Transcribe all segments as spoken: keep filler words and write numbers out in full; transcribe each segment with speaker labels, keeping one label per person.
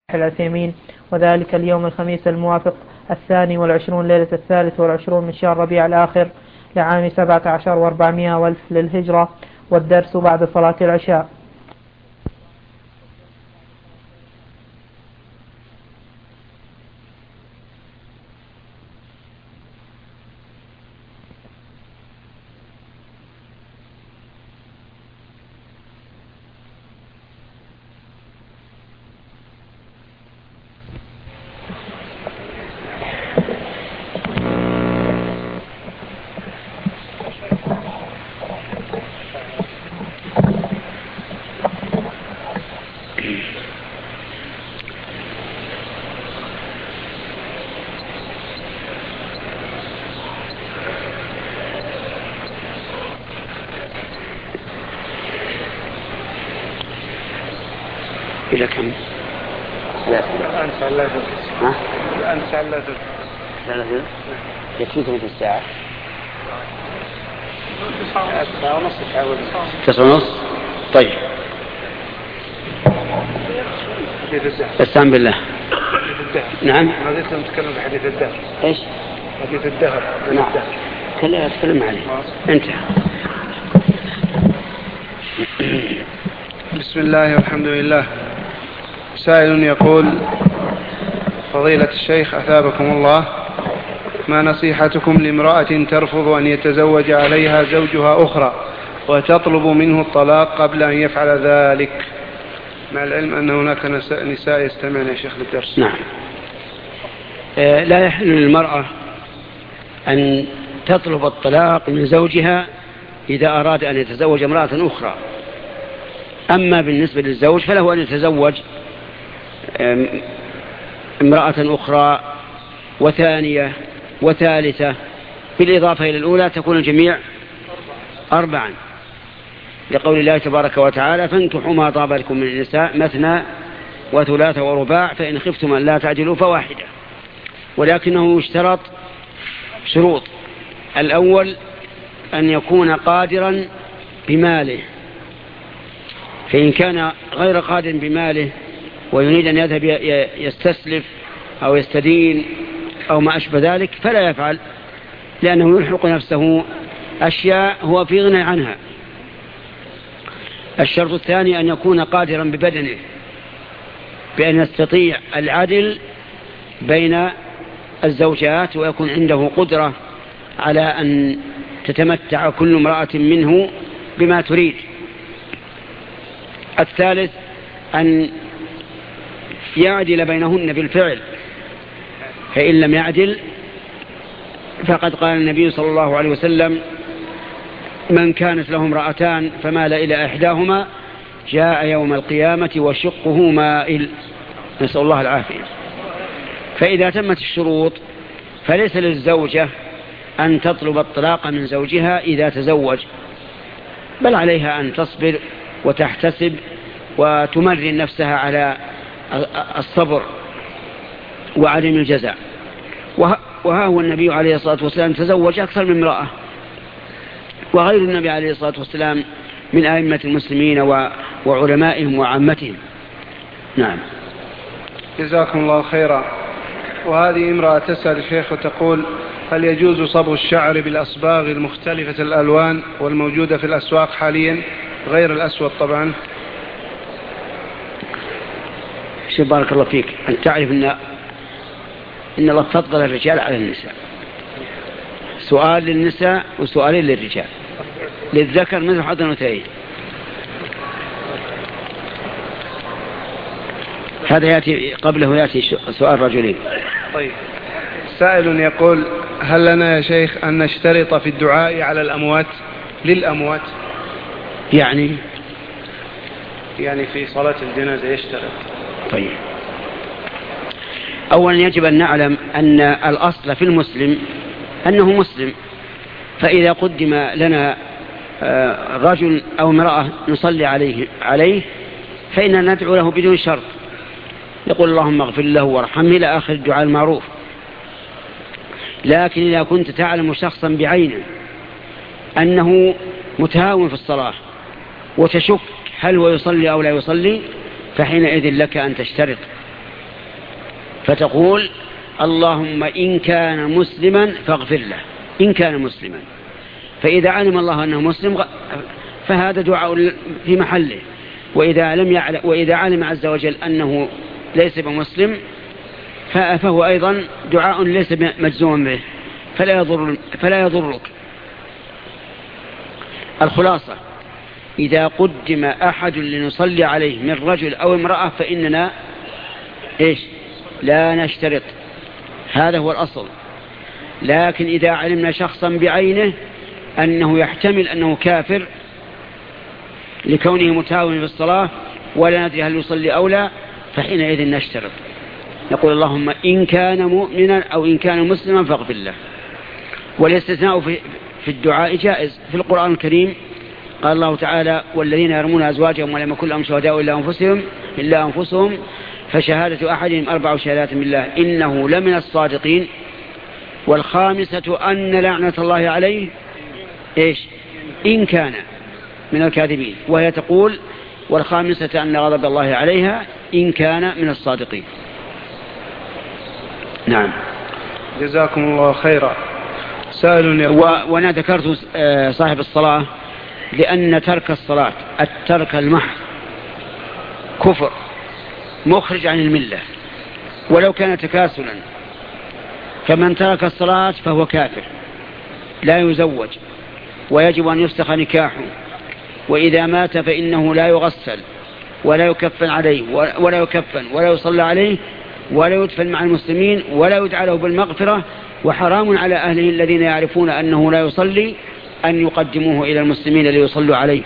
Speaker 1: العثيمين، وذلك اليوم الخميس الموافق الثاني والعشرون ليلة الثالث والعشرون من شهر ربيع الآخر لعام سبعة عشر وأربعمائة والف للهجرة، والدرس بعد صلاة العشاء.
Speaker 2: إلى كم؟
Speaker 3: الآن ساعة لا ثلث.
Speaker 2: ها؟
Speaker 3: الآن ساعة لا ثلث.
Speaker 2: لا ثلث؟ يكفيكم في الساعة؟
Speaker 3: تسعة ونص.
Speaker 2: تسعة ونص؟ طيب.
Speaker 3: حديث الدهر.
Speaker 2: استعن بالله.
Speaker 3: حديث الدهر.
Speaker 2: نعم.
Speaker 3: ما زلت نتكلم في حديث الدهر.
Speaker 2: إيش؟
Speaker 3: حديث الدهر.
Speaker 2: نعم. كلا أتكلم عليه. انتهى.
Speaker 3: بسم الله والحمد لله. سائل يقول: فضيلة الشيخ أثابكم الله، ما نصيحتكم لامرأة ترفض أن يتزوج عليها زوجها أخرى وتطلب منه الطلاق قبل أن يفعل ذلك، مع العلم أن هناك نساء يستمعن يا شيخ للدرس؟
Speaker 2: نعم. آه لا يحل للمرأة أن تطلب الطلاق من زوجها إذا أراد أن يتزوج امرأة أخرى. أما بالنسبة للزوج فله أن يتزوج امرأة أخرى وثانية وثالثة، بالإضافة إلى الأولى تكون الجميع أربعا، لقول الله تبارك وتعالى: فانكحوا ما طاب لكم من النساء مثنى وثلاث ورباع فإن خفتم أن لا تعدلوا فواحدة. ولكنه يشترط شروط: الأول أن يكون قادرا بماله، فإن كان غير قادر بماله ويريد أن يذهب يستسلف أو يستدين أو ما أشبه ذلك فلا يفعل، لأنه يلحق نفسه أشياء هو في غنى عنها. الشرط الثاني أن يكون قادرا ببدنه، بأن يستطيع العدل بين الزوجات ويكون عنده قدرة على أن تتمتع كل امرأة منه بما تريد. الثالث أن يعدل بينهن بالفعل، فإن لم يعدل فقد قال النبي صلى الله عليه وسلم: من كانت له امرأتان فمال إلى إحداهما جاء يوم القيامة وشقه مائل، نسأل الله العافية. فإذا تمت الشروط فليس للزوجة أن تطلب الطلاق من زوجها إذا تزوج، بل عليها أن تصبر وتحتسب وتمرن نفسها على الصبر وعدم الجزع. وها هو النبي عليه الصلاة والسلام تزوج أكثر من امرأة، وغير النبي عليه الصلاة والسلام من أئمة المسلمين وعلمائهم وعامتهم. نعم.
Speaker 3: جزاكم الله خيرا. وهذه امرأة تسأل الشيخ وتقول: هل يجوز صبغ الشعر بالأصباغ المختلفة الألوان والموجودة في الأسواق حاليا غير الأسود طبعا؟
Speaker 2: شو بارك الله فيك، أن تعرف أن إن الله فضل الرجال على النساء. سؤال للنساء وسؤالين للرجال، للذكر مثل حظ الأنثيين. هذا يأتي قبله يأتي سؤال رجلين.
Speaker 3: طيب. سائل يقول: هل لنا يا شيخ أن نشترط في الدعاء على الأموات للأموات؟
Speaker 2: يعني
Speaker 3: يعني في صلاة الجنازة يشترط.
Speaker 2: طيب. أولا يجب أن نعلم أن الأصل في المسلم أنه مسلم، فإذا قدم لنا رجل أو امرأة نصلي عليه عليه فإننا ندعو له بدون شرط، يقول: اللهم اغفر له وارحمه إلى آخر الدعاء المعروف. لكن إذا كنت تعلم شخصا بعينه أنه متهاون في الصلاة وتشك هل هو يصلي أو لا يصلي، فحينئذ لك أن تشترط فتقول اللهم إن كان مسلما فاغفر له، إن كان مسلما. فإذا علم الله أنه مسلم فهذا دعاء في محله، وإذا لم يعلم وإذا علم عز وجل أنه ليس بمسلم فهو أيضا دعاء ليس مجزوما به، فلا يضر فلا يضرك. الخلاصة: إذا قدم أحد لنصلي عليه من رجل أو امرأة فإننا إيش؟ لا نشترط، هذا هو الأصل. لكن إذا علمنا شخصا بعينه أنه يحتمل أنه كافر لكونه متهاون بالصلاة ولا ندري هل يصلي أو لا، فحينئذ نشترط، نقول اللهم إن كان مؤمنا أو إن كان مسلما فاغفر له. والاستثناء في الدعاء جائز. في القرآن الكريم قال الله تعالى: والذين يرمون أزواجهم ولم يكن لهم شهداء إلا أنفسهم إلا أنفسهم فشهادة أحدهم أربع شهادات بالله إنه لمن الصادقين، والخامسة أن لعنة الله عليه إيش؟ إن كان من الكاذبين، وهي تقول: والخامسة أن غضب الله عليها إن كان من الصادقين. نعم.
Speaker 3: جزاكم الله خيرا. سائل يقول:
Speaker 2: وأنا ذكرت صاحب الصلاة لأن ترك الصلاة الترك المحض كفر مخرج عن الملة ولو كان تكاسلا، فمن ترك الصلاة فهو كافر لا يزوج ويجب أن يفسخ نكاحه، وإذا مات فإنه لا يغسل ولا يكفن عليه ولا يكفن ولا يصلى عليه ولا يدفن مع المسلمين ولا يدعى له بالمغفرة، وحرام على أهله الذين يعرفون أنه لا يصلي أن يقدموه إلى المسلمين ليصلوا عليه.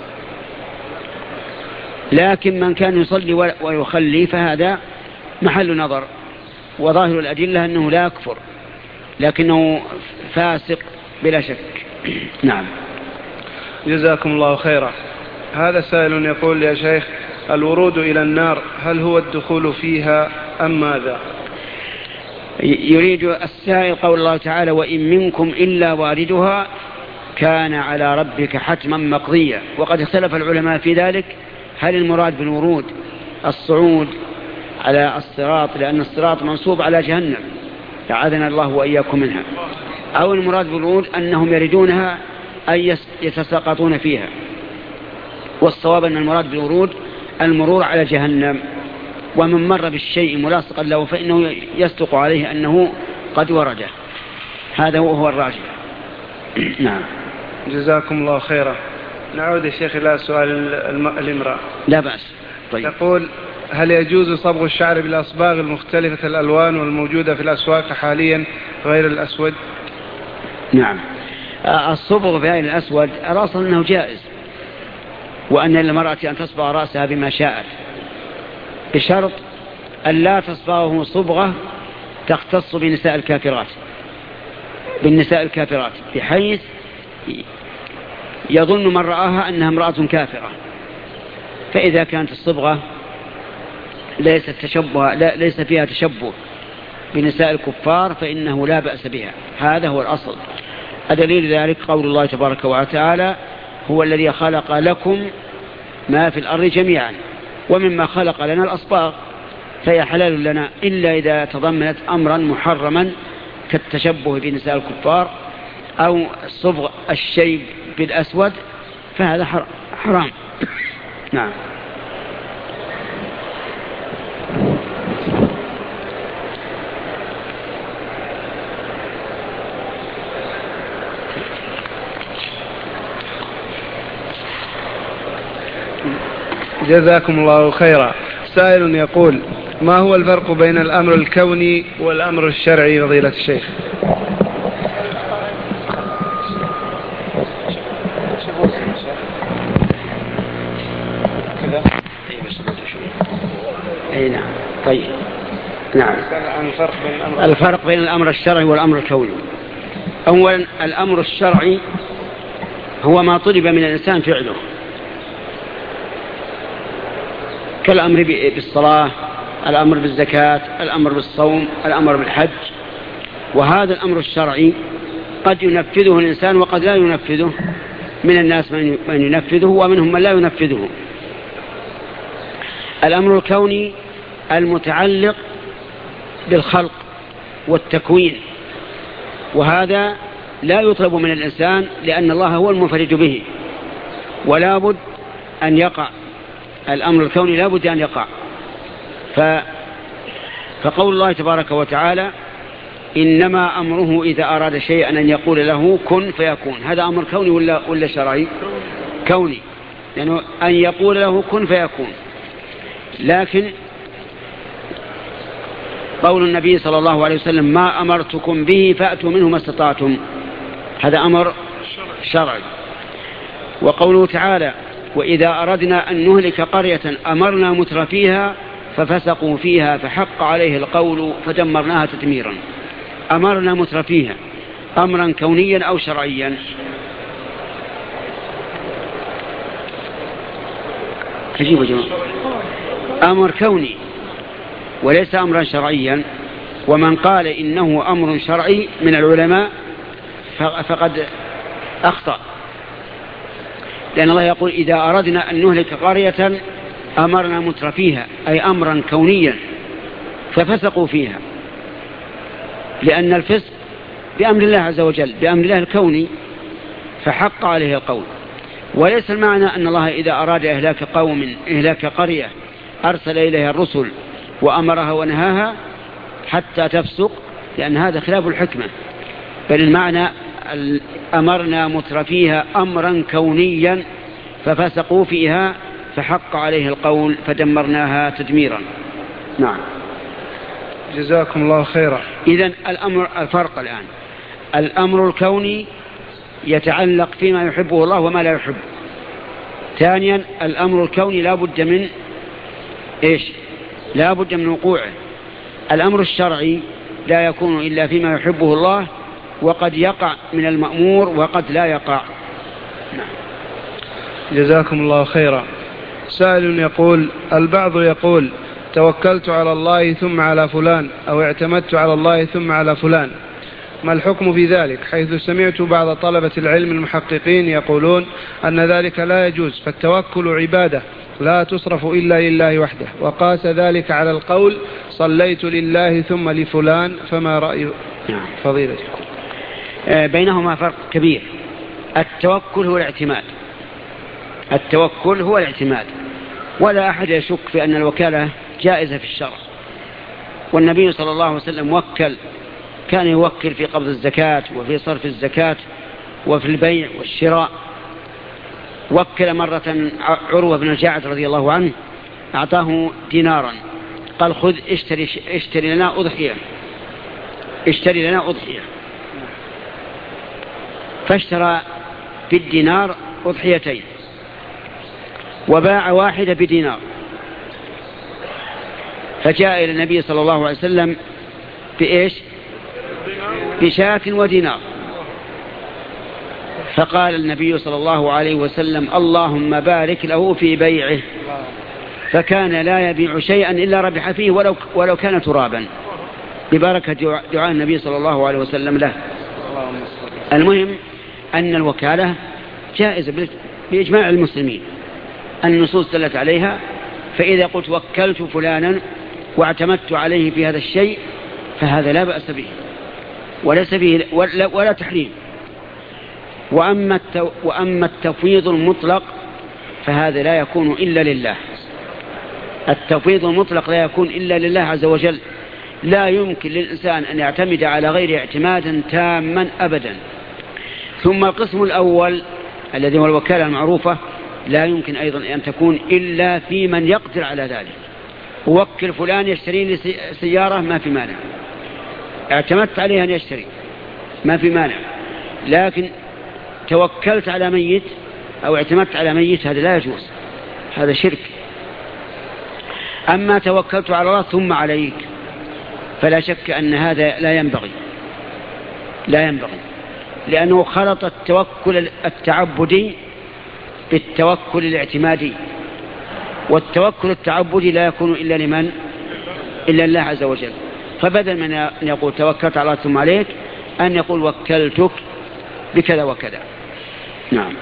Speaker 2: لكن من كان يصلي ويخلي فهذا محل نظر، وظاهر الأدلة أنه لا يكفر لكنه فاسق بلا شك. نعم.
Speaker 3: جزاكم الله خيرا. هذا سائل يقول: يا شيخ، الورود إلى النار هل هو الدخول فيها أم ماذا؟
Speaker 2: يريد السائل قول الله تعالى: وإن منكم إلا واردها كان على ربك حتما مقضيا. وقد اختلف العلماء في ذلك، هل المراد بالورود الصعود على الصراط لأن الصراط منصوب على جهنم أعاذنا الله وإياكم منها، أو المراد بالورود أنهم يردونها أي يتساقطون فيها. والصواب أن المراد بالورود المرور على جهنم، ومن مر بالشيء ملاصقا له فإنه يصدق عليه أنه قد ورده. هذا هو الراجح. نعم.
Speaker 3: جزاكم الله خيرا. نعود يا شيخ إلى سؤال الامرأة.
Speaker 2: لا بأس. طيب.
Speaker 3: تقول: هل يجوز صبغ الشعر بالأصباغ المختلفة الألوان والموجودة في الأسواق حاليا غير الأسود؟
Speaker 2: نعم. الصبغ بغير الأسود الأصل أنه جائز، وأن للمرأة أن تصبغ رأسها بما شاءت، بشرط أن لا تصبغه صبغة تختص بنساء الكافرات بالنساء الكافرات بحيث يظن من رآها أنها امرأة كافرة. فإذا كانت الصبغة ليس تشبه لا ليس فيها تشبه بنساء الكفار فإنه لا بأس بها. هذا هو الأصل. الدليل ذلك قول الله تبارك وتعالى: هو الذي خلق لكم ما في الأرض جميعا ومما خلق لنا الأصباغ فهي حلال لنا إلا إذا تضمنت أمرا محرما كالتشبه بنساء الكفار أو صبغ الشيب بالأسود، فهذا حرام. نعم.
Speaker 3: جزاكم الله خيرا. سائل يقول: ما هو الفرق بين الأمر الكوني والأمر الشرعي فضيلة الشيخ؟
Speaker 2: أي نعم. طيب. نعم. الفرق بين الأمر الشرعي والأمر الكوني. أولا، الأمر الشرعي هو ما طلب من الإنسان فعله، كالأمر بالصلاة، الأمر بالزكاة، الأمر بالصوم، الأمر بالحج. وهذا الأمر الشرعي قد ينفذه الإنسان وقد لا ينفذه، من الناس من ينفذه ومنهم من لا ينفذه. الأمر الكوني المتعلق بالخلق والتكوين، وهذا لا يطلب من الإنسان لأن الله هو المنفرد به، ولا بد أن يقع الأمر الكوني، لا بد أن يقع. ف... فقول الله تبارك وتعالى إنما أمره إذا أراد شيئا أن يقول له كن فيكون، هذا أمر كوني ولا, ولا شرعي؟ كوني، لأنه يعني أن يقول له كن فيكون. لكن قول النبي صلى الله عليه وسلم ما أمرتكم به فأتوا منه ما استطعتم، هذا أمر شرعي. وقوله تعالى وإذا أردنا أن نهلك قرية أمرنا مترفيها ففسقوا فيها فحق عليه القول فدمرناها تدميرا. أمرنا مترفيها أمرا كونيا أو شرعيا؟ عجيب يا جماعة، أمر كوني وليس أمرا شرعيا. ومن قال إنه أمر شرعي من العلماء فقد أخطأ، لأن الله يقول إذا أردنا أن نهلك قرية أمرنا مترفيها، أي أمرا كونيا ففسقوا فيها، لأن الفسق بأمر الله عز وجل، بأمر الله الكوني، فحق عليه القول. وليس المعنى أن الله إذا أراد إهلاك قوم إهلاك قرية أرسل إليها الرسل وأمرها ونهاها حتى تفسق، لأن هذا خلاف الحكمة، بل المعنى أمرنا مترفيها أمرا كونيا ففسقوا فيها فحق عليه القول فدمرناها تدميرا. نعم،
Speaker 3: جزاكم الله خيرا.
Speaker 2: إذن الأمر الفرق الآن، الأمر الكوني يتعلق فيما يحبه الله وما لا يحب. ثانيا الأمر الكوني لا بد من إيش؟ لا بد من وقوعه. الأمر الشرعي لا يكون إلا فيما يحبه الله، وقد يقع من المأمور وقد لا يقع. نعم.
Speaker 3: جزاكم الله خيرا. سائل يقول البعض يقول توكلت على الله ثم على فلان، أو اعتمدت على الله ثم على فلان، ما الحكم في ذلك؟ حيث سمعت بعض طلبة العلم المحققين يقولون أن ذلك لا يجوز، فالتوكل عبادة لا تصرف إلا لله وحده، وقاس ذلك على القول صليت لله ثم لفلان، فما رأي فضيلتكم؟
Speaker 2: بينهما فرق كبير. التوكل هو الاعتماد، التوكل هو الاعتماد، ولا أحد يشك في أن الوكالة جائزة في الشرع. والنبي صلى الله عليه وسلم وكل، كان يوكل في قبض الزكاة وفي صرف الزكاة وفي البيع والشراء. وكل مرة عروة بن الجاعد رضي الله عنه، أعطاه دينارا، قال خذ اشتري, اشتري لنا أضحية، اشتري لنا أضحية. فاشترى بالدينار أضحيتين وباع واحدة بدينار، فجاء إلى النبي صلى الله عليه وسلم بإيش؟ بشاة ودينار. فقال النبي صلى الله عليه وسلم اللهم بارك له في بيعه، فكان لا يبيع شيئا إلا ربح فيه ولو, ولو كان ترابا، ببركة دعاء النبي صلى الله عليه وسلم له. المهم أن الوكالة جائزة بإجماع المسلمين، النصوص دلت عليها. فإذا قلت وكلت فلانا واعتمدت عليه في هذا الشيء فهذا لا بأس به وليس به ولا, ولا تحريم. وأما, التو وأما التفويض المطلق فهذا لا يكون إلا لله. التفويض المطلق لا يكون إلا لله عز وجل. لا يمكن للإنسان أن يعتمد على غير اعتمادا تاما أبدا. ثم القسم الأول الذي هو الوكالة المعروفة لا يمكن أيضا أن تكون إلا في من يقدر على ذلك. وكل فلان يشتري لي سيارة ما في مانع، اعتمدت عليه أن يشتري ما في مانع، لكن توكلت على ميت أو اعتمدت على ميت هذا لا يجوز، هذا شرك. أما توكلت على الله ثم عليك فلا شك أن هذا لا ينبغي، لا ينبغي، لأنه خلط التوكل التعبدي بالتوكل الاعتمادي، والتوكل التعبدي لا يكون إلا لمن؟ إلا الله عز وجل. فبدل من أن يقول توكلت على الله ثم عليك أن يقول وكلتك بكذا وكذا. نعم.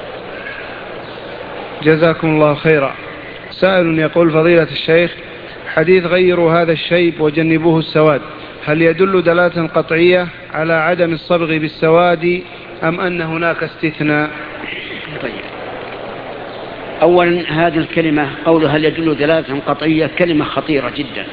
Speaker 3: جزاكم الله خيرا. سائل يقول فضيلة الشيخ حديث غيروا هذا الشيب وجنبوه السواد، هل يدل دلالة قطعية على عدم الصبغ بالسواد أم أن هناك استثناء؟
Speaker 2: طيب. أولا هذه الكلمة قول هل يدل دلالة قطعية كلمة خطيرة جدا،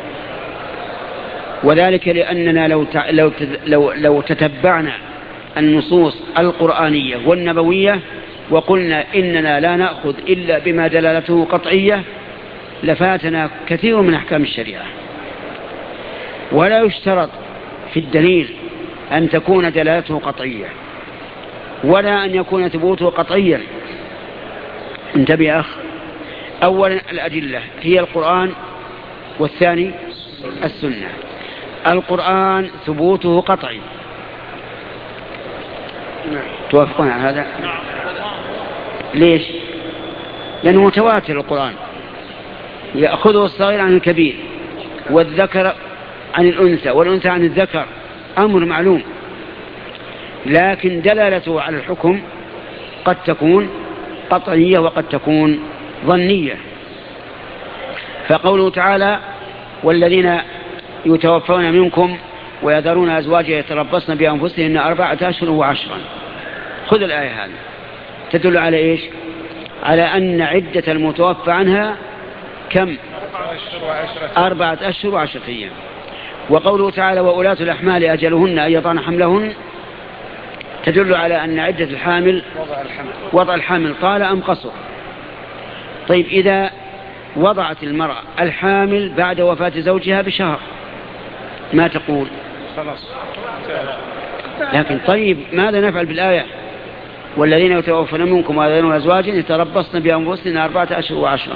Speaker 2: وذلك لأننا لو لو لو, لو تتبعنا النصوص القرآنية والنبوية وقلنا إننا لا نأخذ إلا بما دلالته قطعية لفاتنا كثير من أحكام الشريعة. ولا يشترط في الدليل أن تكون دلالته قطعية ولا أن يكون ثبوته قطعيا. انتبه يا أخ، أولا الأدلة هي القرآن والثاني السنة. القرآن ثبوته قطعي، توافقون على هذا؟ ليش؟ لأنه متواتر القرآن، يأخذه الصغير عن الكبير والذكر عن الأنثى والأنثى عن الذكر، أمر معلوم. لكن دلالته على الحكم قد تكون قطعية وقد تكون ظنية. فقوله تعالى والذين يتوفون منكم ويذرون أزواجا يتربصن بأنفسهن أربعة أشهر وعشرا، خذ الآية هذه تدل على إيش؟ على أن عدة المتوفى عنها كم؟ أربعة أشهر وعشرة أيام. وقوله تعالى وأولاة الأحمال أجلهن أن يضعن حملهن تدل على أن عدة الحامل وضع الحامل طال أم قصر. طيب إذا وضعت المرأة الحامل بعد وفاة زوجها بشهر ما تقول؟ خلاص. لكن طيب ماذا نفعل بالآية والذين يتوفون منكم ويذرون أزواجا يتربصن بأنفسهن أربعة أشهر وعشرا؟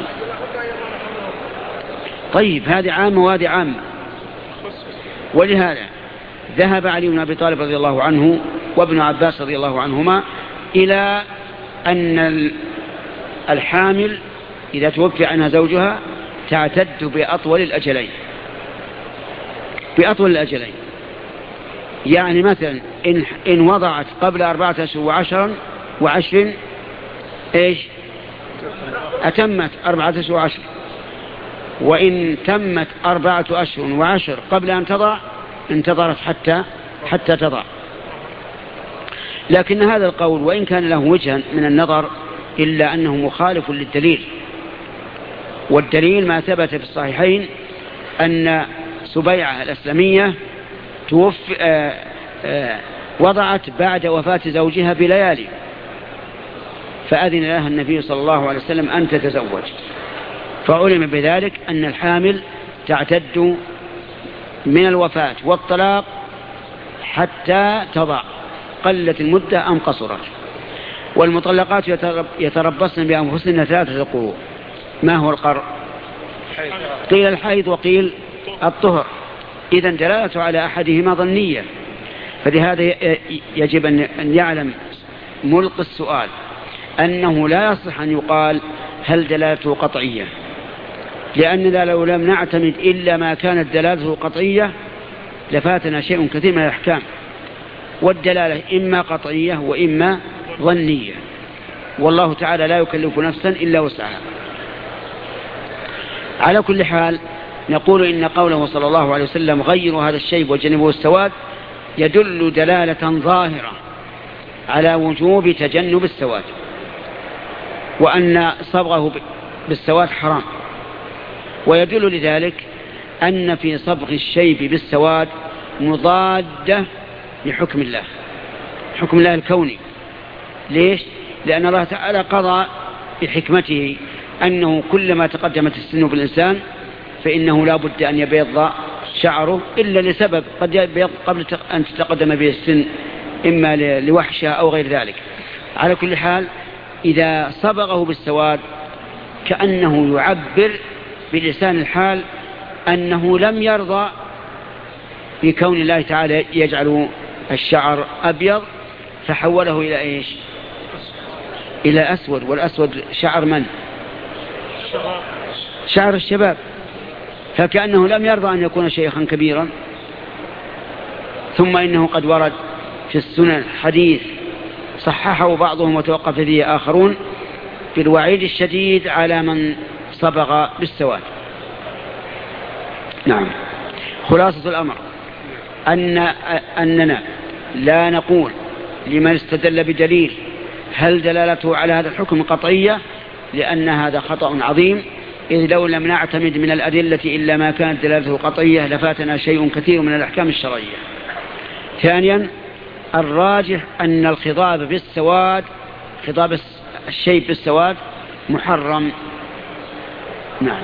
Speaker 2: طيب هذه عامة وهذه عامة. ولهذا ذهب علي بن أبي طالب رضي الله عنه وابن عباس رضي الله عنهما إلى أن الحامل إذا توفي عنها زوجها تعتد بأطول الأجلين بأطول الأجلين. يعني مثلا إن, إن وضعت قبل أربعة أشهر وعشرا وعشر إيش أتمت أربعة أشهر وعشر، وإن تمت أربعة أشهر وعشر قبل أن تضع انتظرت حتى حتى تضع. لكن هذا القول وإن كان له وجها من النظر إلا أنه مخالف للدليل، والدليل ما ثبت في الصحيحين أن سبيعة الأسلمية توفي آآ آآ وضعت بعد وفاة زوجها بليالي فأذن لها النبي صلى الله عليه وسلم أن تتزوج، فعلم بذلك أن الحامل تعتد من الوفاة والطلاق حتى تضع، قلت المدة أم قصرت. والمطلقات يتربصن بأنفسهن ثلاثة قروء. ما هو القرء؟ قيل الحيض وقيل الطهر. إذن دلالته على أحدهما ظنية، فلهذا يجب أن يعلم ملقي السؤال أنه لا يصح أن يقال هل دلالته قطعية، لأننا لو لم نعتمد إلا ما كانت دلالته قطعية لفاتنا شيء كثير من الأحكام. والدلالة إما قطعية وإما ظنية، والله تعالى لا يكلف نفسا إلا وسعها. على كل حال نقول إن قوله صلى الله عليه وسلم غيروا هذا الشيب وجنبوه السواد يدل دلالة ظاهرة على وجوب تجنب السواد، وأن صبغه بالسواد حرام. ويدل لذلك أن في صبغ الشيب بالسواد مضادة لحكم الله، حكم الله الكوني. ليش؟ لأن الله تعالى قضى بحكمته أنه كلما تقدمت السن بالإنسان فإنه لا بد أن يبيض شعره إلا لسبب قد يبيض قبل أن تتقدم به السن، إما لوحشة أو غير ذلك. على كل حال إذا صبغه بالسواد كأنه يعبر بلسان الحال أنه لم يرضى بكون الله تعالى يجعل الشعر أبيض فحوله إلى إيش؟ إلى أسود. والأسود شعر من؟ شعر الشباب. فكأنه لم يرضى أن يكون شيخا كبيرا. ثم إنه قد ورد في السنن حديث صححه بعضهم وتوقف فيه آخرون بالوعيد الشديد على من صبغ بالسواد. نعم. خلاصة الأمر أن أننا لا نقول لمن استدل بدليل هل دلالته على هذا الحكم قطعية، لأن هذا خطأ عظيم، إذ لو لم نعتمد من الأدلة إلا ما كانت دلالته قطعية لفاتنا شيء كثير من الأحكام الشرعية. ثانيا الراجح أن الخضاب بالسواد، خضاب الشيء بالسواد محرم. نعم.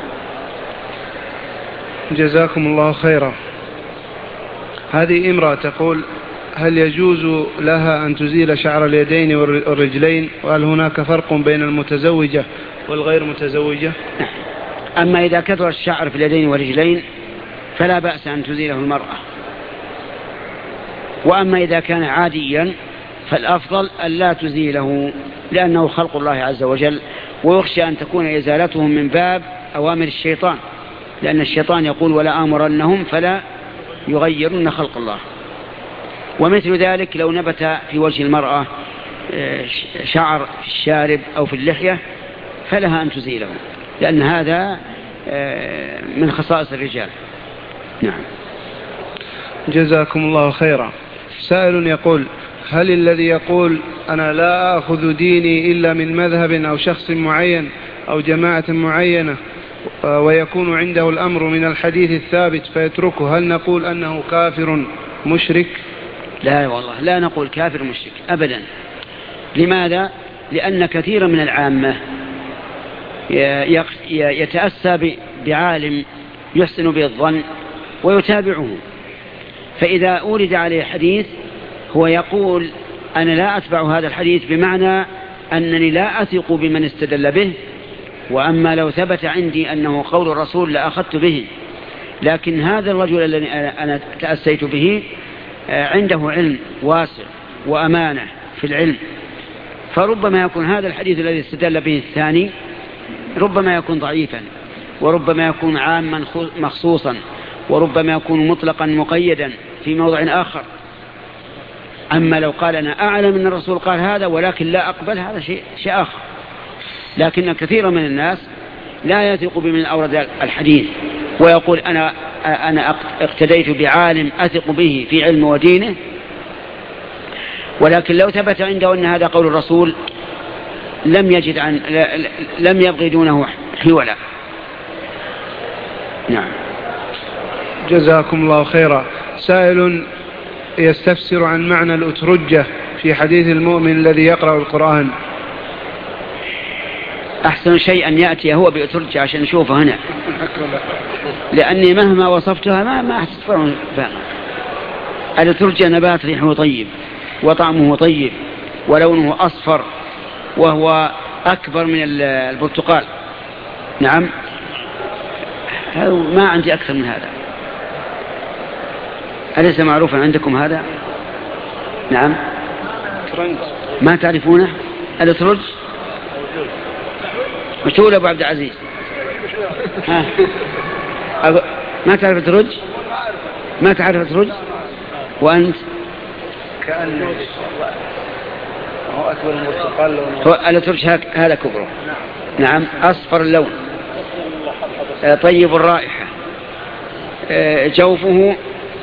Speaker 3: جزاكم الله خيرا. هذه امرأة تقول هل يجوز لها أن تزيل شعر اليدين والرجلين، وهل هناك فرق بين المتزوجة والغير متزوجة؟
Speaker 2: أما إذا كثر الشعر في اليدين والرجلين فلا بأس أن تزيله المرأة، وأما إذا كان عاديا فالأفضل أن لا تزيله، لأنه خلق الله عز وجل، ويخشى أن تكون إزالتهم من باب أوامر الشيطان، لأن الشيطان يقول ولا آمرنهم فلا يغيرن خلق الله. ومثل ذلك لو نبت في وجه المرأة شعر في الشارب أو في اللحية فلها أن تزيله، لأن هذا من خصائص الرجال. نعم.
Speaker 3: جزاكم الله خيرا. سائل يقول هل الذي يقول أنا لا أخذ ديني إلا من مذهب أو شخص معين أو جماعة معينة ويكون عنده الأمر من الحديث الثابت فيتركه، هل نقول أنه كافر مشرك؟
Speaker 2: لا والله لا نقول كافر مشرك أبدا. لماذا؟ لأن كثيرا من العامة يتأسى بعالم يحسن به الظن ويتابعه، فإذا أورد عليه حديث هو يقول أنا لا أتبع هذا الحديث، بمعنى أنني لا أثق بمن استدل به، وأما لو ثبت عندي أنه قول الرسول لأخذت به. لكن هذا الرجل الذي أنا تأسيت به عنده علم واسع وأمانة في العلم، فربما يكون هذا الحديث الذي استدل به الثاني ربما يكون ضعيفا، وربما يكون عاما مخصوصا، وربما يكون مطلقا مقيدا في موضع آخر. أما لو قال أنا أعلم أن الرسول قال هذا ولكن لا أقبل، هذا شيء, شيء آخر. لكن كثير من الناس لا يثق بمن أورد الحديث ويقول أنا, أنا اقتديت بعالم أثق به في علم ودينه، ولكن لو ثبت عنده أن هذا قول الرسول لم يجد عن لم يبغي دونه حولا. نعم.
Speaker 3: جزاكم الله خيرا. سائل يستفسر عن معنى الأترجة في حديث المؤمن الذي يقرأ القرآن.
Speaker 2: أحسن شيء أن يأتي هو بأترجة عشان نشوفه هنا، لأني مهما وصفتها ما ما أحسن فهمها. الأترجة نبات ريحه طيب وطعمه طيب ولونه أصفر وهو أكبر من البرتقال. نعم. ما عندي أكثر من هذا. أليس معروفا عندكم هذا؟ نعم. ما تعرفونه الأترج؟ مشهور أبو عبد العزيز. ها. ما تعرف الأترج؟ ما تعرف الأترج؟ وأنت؟
Speaker 3: كأنه هو أكبر من البرتقال لونه.
Speaker 2: الأترج هذا كبره. نعم. أصفر اللون طيب الرائحة، جوفه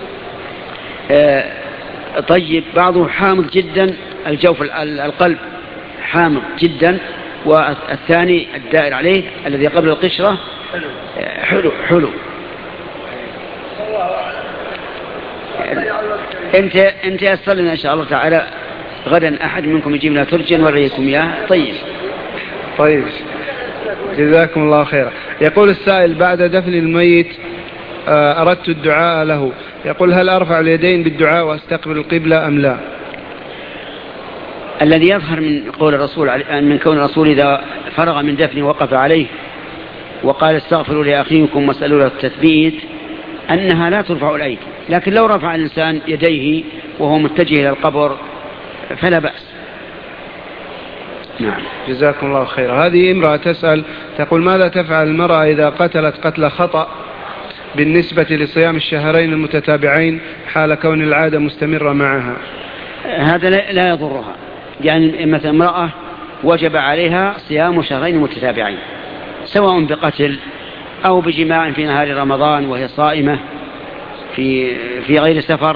Speaker 2: طيب، بعضه حامض جدا، الجوف القلب حامض جدا، والثاني الدائر عليه الذي قبل القشرة حلو حلو. انت انت يصل لنا ان شاء الله تعالى غدا احد منكم يجيب لنا ترجا ونوريكم اياه. طيب
Speaker 3: طيب جزاكم الله خيرا. يقول السائل بعد دفن الميت أردت الدعاء له، يقول هل أرفع اليدين بالدعاء وأستقبل القبلة أم لا؟
Speaker 2: الذي يظهر من قول الرسول من كون الرسول إذا فرغ من دفنه وقف عليه وقال استغفروا لأخيكم واسألوا له التثبيت أنها لا ترفع الأيدي، لكن لو رفع الإنسان يديه وهو متجه إلى القبر فلا بأس.
Speaker 3: نعم. جزاكم الله خير. هذه امرأة تسأل تقول ماذا تفعل المرأة إذا قتلت قتل خطأ بالنسبة لصيام الشهرين المتتابعين حال كون العادة مستمرة معها؟
Speaker 2: هذا لا يضرها، يعني مثلا امرأة وجب عليها صيام شهرين متتابعين سواء بقتل أو بجماع في نهار رمضان وهي صائمة في, في غير سفر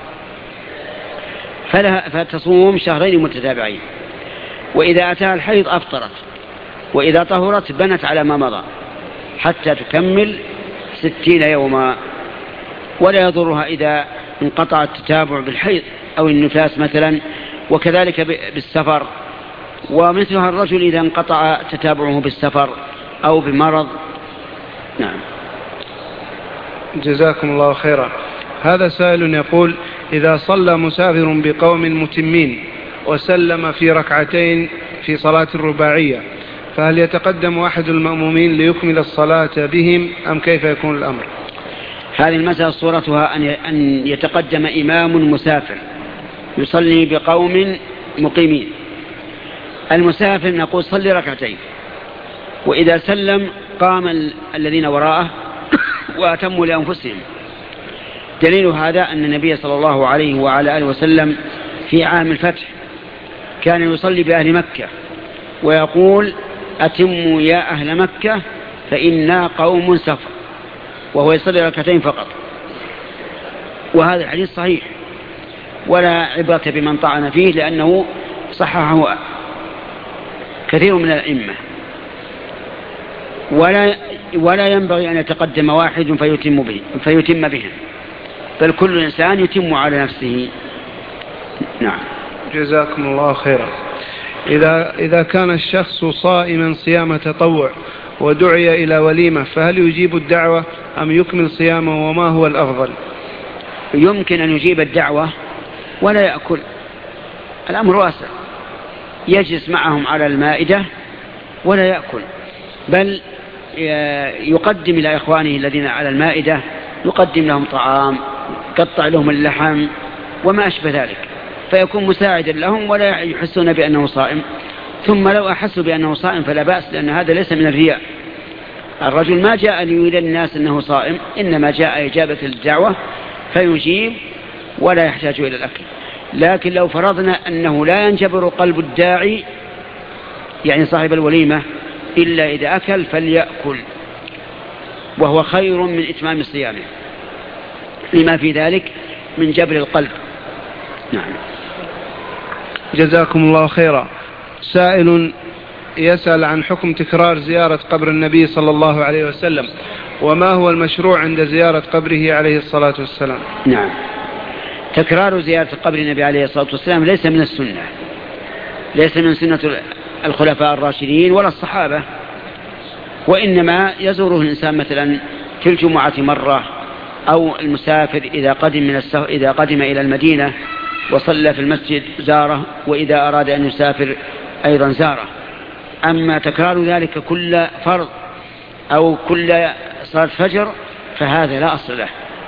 Speaker 2: فلها فتصوم شهرين متتابعين. وإذا أتاها الحيض أفطرت، وإذا طهرت بنت على ما مضى حتى تكمل ستين يوما. ولا يضرها إذا انقطع التتابع بالحيض أو النفاس مثلا، وكذلك بالسفر. ومثلها الرجل إذا انقطع تتابعه بالسفر أو بمرض. نعم.
Speaker 3: جزاكم الله خيرا. هذا سائل يقول: إذا صلى مسافر بقوم متمين وسلم في ركعتين في صلاة الرباعية، فهل يتقدم أحد المأمومين ليكمل الصلاة بهم أم كيف يكون الأمر؟
Speaker 2: هذه المسألة صورتها أن يتقدم إمام مسافر يصلي بقوم مقيمين. المسافر نقول صلي ركعتين، وإذا سلم قام الذين وراءه وأتموا لأنفسهم. دليل هذا أن النبي صلى الله عليه وعلى آله وسلم في عام الفتح كان يصلي بأهل مكة ويقول: أتموا يا أهل مكة فإنا قوم سفر، وهو يصلي ركعتين فقط. وهذا الحديث صحيح ولا عبرة بمن طعن فيه، لأنه صححه كثير من الأئمة. ولا, ولا ينبغي أن يتقدم واحد فيتم به فيتم بهم، بل كل إنسان يتم على نفسه. نعم.
Speaker 3: جزاكم الله خيرا. إذا, إذا كان الشخص صائما صيام تطوع ودعي إلى وليمة، فهل يجيب الدعوة أم يكمل صيامه، وما هو الأفضل؟
Speaker 2: يمكن أن يجيب الدعوة ولا يأكل، الأمر واسع. يجلس معهم على المائدة ولا يأكل، بل يقدم إلى إخوانه الذين على المائدة، يقدم لهم طعام، يقطع لهم اللحم وما أشبه ذلك، فيكون مساعدا لهم ولا يحسون بأنه صائم. ثم لو أحسوا بأنه صائم فلا بأس، لأن هذا ليس من الرياء. الرجل ما جاء ليريد الناس أنه صائم، إنما جاء إجابة الدعوة فيجيب ولا يحتاج إلى الأكل. لكن لو فرضنا أنه لا ينجبر قلب الداعي، يعني صاحب الوليمة، إلا إذا أكل فليأكل، وهو خير من إتمام صيامه لما في ذلك من جبر القلب. نعم.
Speaker 3: جزاكم الله خيرا. سائل يسأل عن حكم تكرار زيارة قبر النبي صلى الله عليه وسلم، وما هو المشروع عند زيارة قبره عليه الصلاة والسلام؟
Speaker 2: نعم. تكرار زيارة قبر النبي عليه الصلاة والسلام ليس من السنة، ليس من سنة الخلفاء الراشدين ولا الصحابة، وإنما يزوره الإنسان مثلا في الجمعة مرة، أو المسافر إذا قدم, من السف... إذا قدم إلى المدينة وصلى في المسجد زاره، وإذا أراد أن يسافر أيضا زاره. أما تكرار ذلك كل فرض أو كل صلاة فجر فهذا لا أصل له.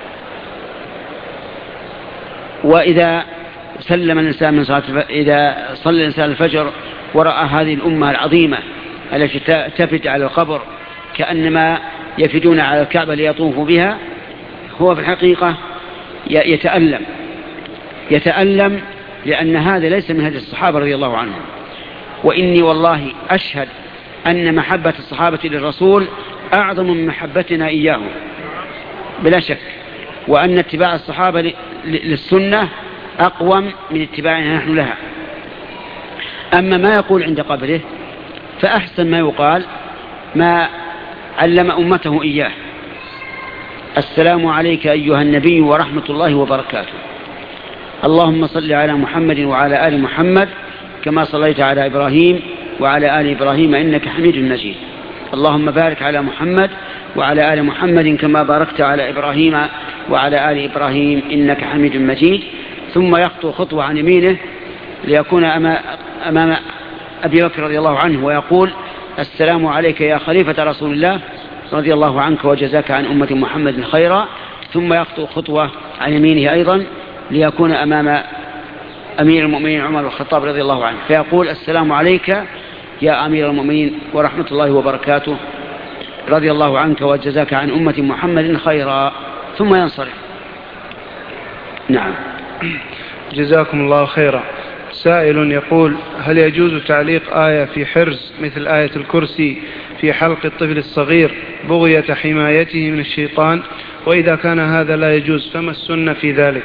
Speaker 2: وإذا سلم الإنسان من صلاة إذا صلى الإنسان الفجر ورأى هذه الأمة العظيمة التي تفد على القبر كأنما يفدون على الكعبة ليطوفوا بها، هو في الحقيقة يتألم يتألم لأن هذا ليس من هدي الصحابة رضي الله عنهم. وإني والله أشهد أن محبة الصحابة للرسول أعظم من محبتنا إياهم بلا شك، وأن اتباع الصحابة للسنة أقوم من اتباعنا نحن لها. أما ما يقول عند قبره فأحسن ما يقال ما علم أمته إياه: السلام عليك أيها النبي ورحمة الله وبركاته، اللهم صل على محمد وعلى آل محمد كما صليت على إبراهيم وعلى آل إبراهيم إنك حميد مجيد، اللهم بارك على محمد وعلى آل محمد كما باركت على إبراهيم وعلى آل إبراهيم إنك حميد مجيد. ثم يخطو خطوة عن يمينه ليكون أمام أبي بكر رضي الله عنه ويقول: السلام عليك يا خليفة رسول الله رضي الله عنك وجزاك عن أمة محمد خيرا. ثم يخطو خطوة عن يمينه أيضا ليكون أمام أمير المؤمنين عمر الخطاب رضي الله عنه فيقول: السلام عليك يا أمير المؤمنين ورحمة الله وبركاته رضي الله عنك وجزاك عن أمة محمد خيرا، ثم ينصرف. نعم.
Speaker 3: جزاكم الله خيرا. سائل يقول: هل يجوز تعليق آية في حرز مثل آية الكرسي في حلق الطفل الصغير بغية حمايته من الشيطان؟ وإذا كان هذا لا يجوز فما السنة في ذلك؟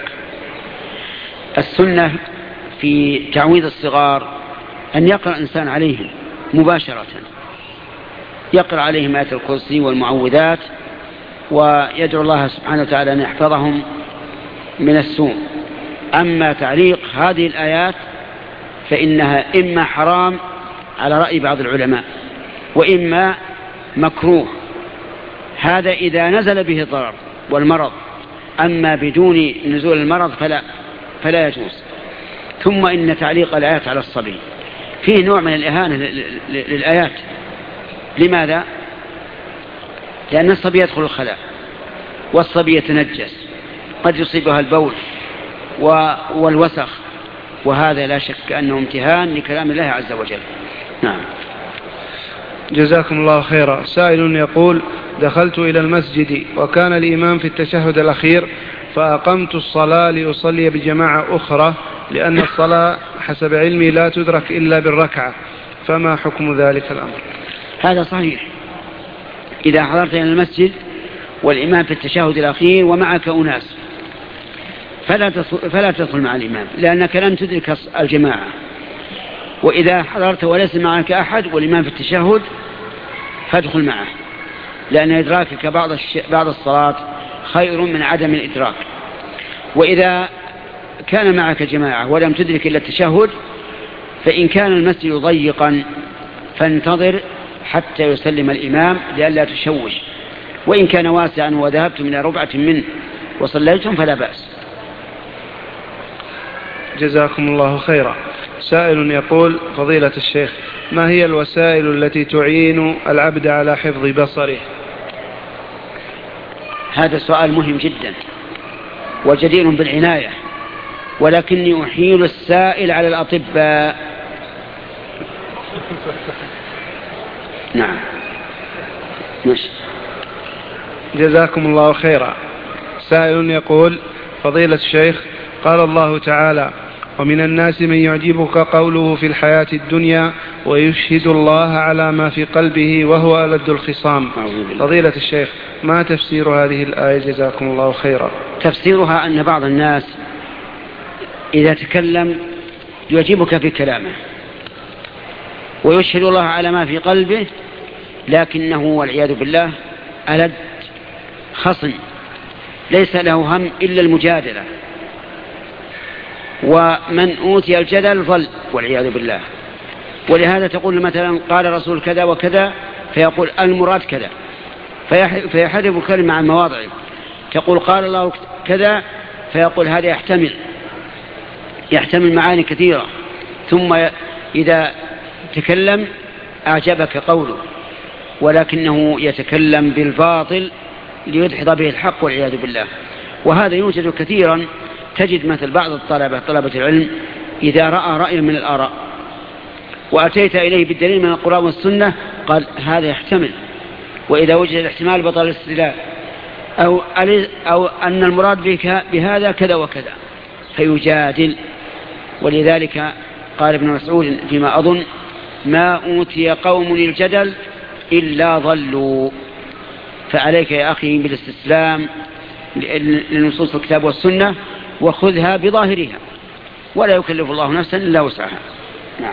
Speaker 2: السنة في تعويذ الصغار أن يقرأ الإنسان عليهم مباشرة، يقرأ عليهم آية الكرسي والمعوذات ويدعو الله سبحانه وتعالى أن يحفظهم من السوء. أما تعليق هذه الآيات فإنها إما حرام على رأي بعض العلماء وإما مكروه، هذا إذا نزل به الضرر والمرض، أما بدون نزول المرض فلا, فلا يجوز. ثم إن تعليق الآيات على الصبي فيه نوع من الإهانة للآيات. لماذا؟ لأن الصبي يدخل الخلاء والصبي يتنجس، قد يصيبها البول والوسخ، وهذا لا شك أنه امتهان لكلام الله عز وجل. نعم.
Speaker 3: جزاكم الله خيرا. سائل يقول: دخلت إلى المسجد وكان الإمام في التشهد الأخير فأقمت الصلاة لأصلي بجماعة أخرى، لأن الصلاة حسب علمي لا تدرك إلا بالركعة، فما حكم ذلك الأمر؟
Speaker 2: هذا صحيح. إذا حضرت إلى المسجد والإمام في التشهد الأخير ومعك أناس فلا فلا تدخل مع الإمام، لأنك لن تدرك الجماعة. وإذا حضرت وليس معك أحد والإمام في التشهد فادخل معه، لأن إدراكك بعض الش... بعض الصلاة خير من عدم الإدراك. وإذا كان معك جماعة ولم تدرك إلا التشهد، فإن كان المسجد ضيقا فانتظر حتى يسلم الإمام لئلا تشوش، وإن كان واسعا وذهبتم إلى ربعة منه وصليتم فلا بأس.
Speaker 3: جزاكم الله خيرا. سائل يقول: فضيلة الشيخ، ما هي الوسائل التي تعين العبد على حفظ بصره؟
Speaker 2: هذا سؤال مهم جدا وجدير بالعناية، ولكني أحيل السائل على الأطباء. نعم ماشي.
Speaker 3: جزاكم الله خيرا. سائل يقول: فضيلة الشيخ، قال الله تعالى: ومن الناس من يعجبك قوله في الحياة الدنيا ويشهد الله على ما في قلبه وهو ألد الخصام. فضيلة الشيخ، ما تفسير هذه الآية جزاكم الله خيرا؟
Speaker 2: تفسيرها أن بعض الناس إذا تكلم يعجبك في كلامه ويشهد الله على ما في قلبه، لكنه والعياذ بالله ألد خصم ليس له هم إلا المجادلة، ومن أوتي الجدل ظل والعياذ بالله. ولهذا تقول مثلا قال رسول كذا وكذا فيقول المراد كذا، فيحذف كلمة عن مواضعه. تقول قال الله كذا فيقول هذا يحتمل يحتمل معاني كثيرة، ثم إذا تكلم أعجبك قوله، ولكنه يتكلم بالباطل ليدحض به الحق والعياذ بالله. وهذا يوجد كثيرا. تجد مثل بعض الطلبة طلبة العلم إذا رأى رأي من الآراء وأتيت إليه بالدليل من القرآن والسنة قال هذا يحتمل، وإذا وجد الاحتمال بطل الاستدلال، أو, أو أن المراد بك بهذا كذا وكذا فيجادل. ولذلك قال ابن مسعود فيما أظن: ما أوتي قوم الجدل إلا ضلوا. فعليك يا أخي بالاستسلام لنصوص الكتاب والسنة وخذها بظاهرها، ولا يكلف الله نفسا إلا وسعها. نعم.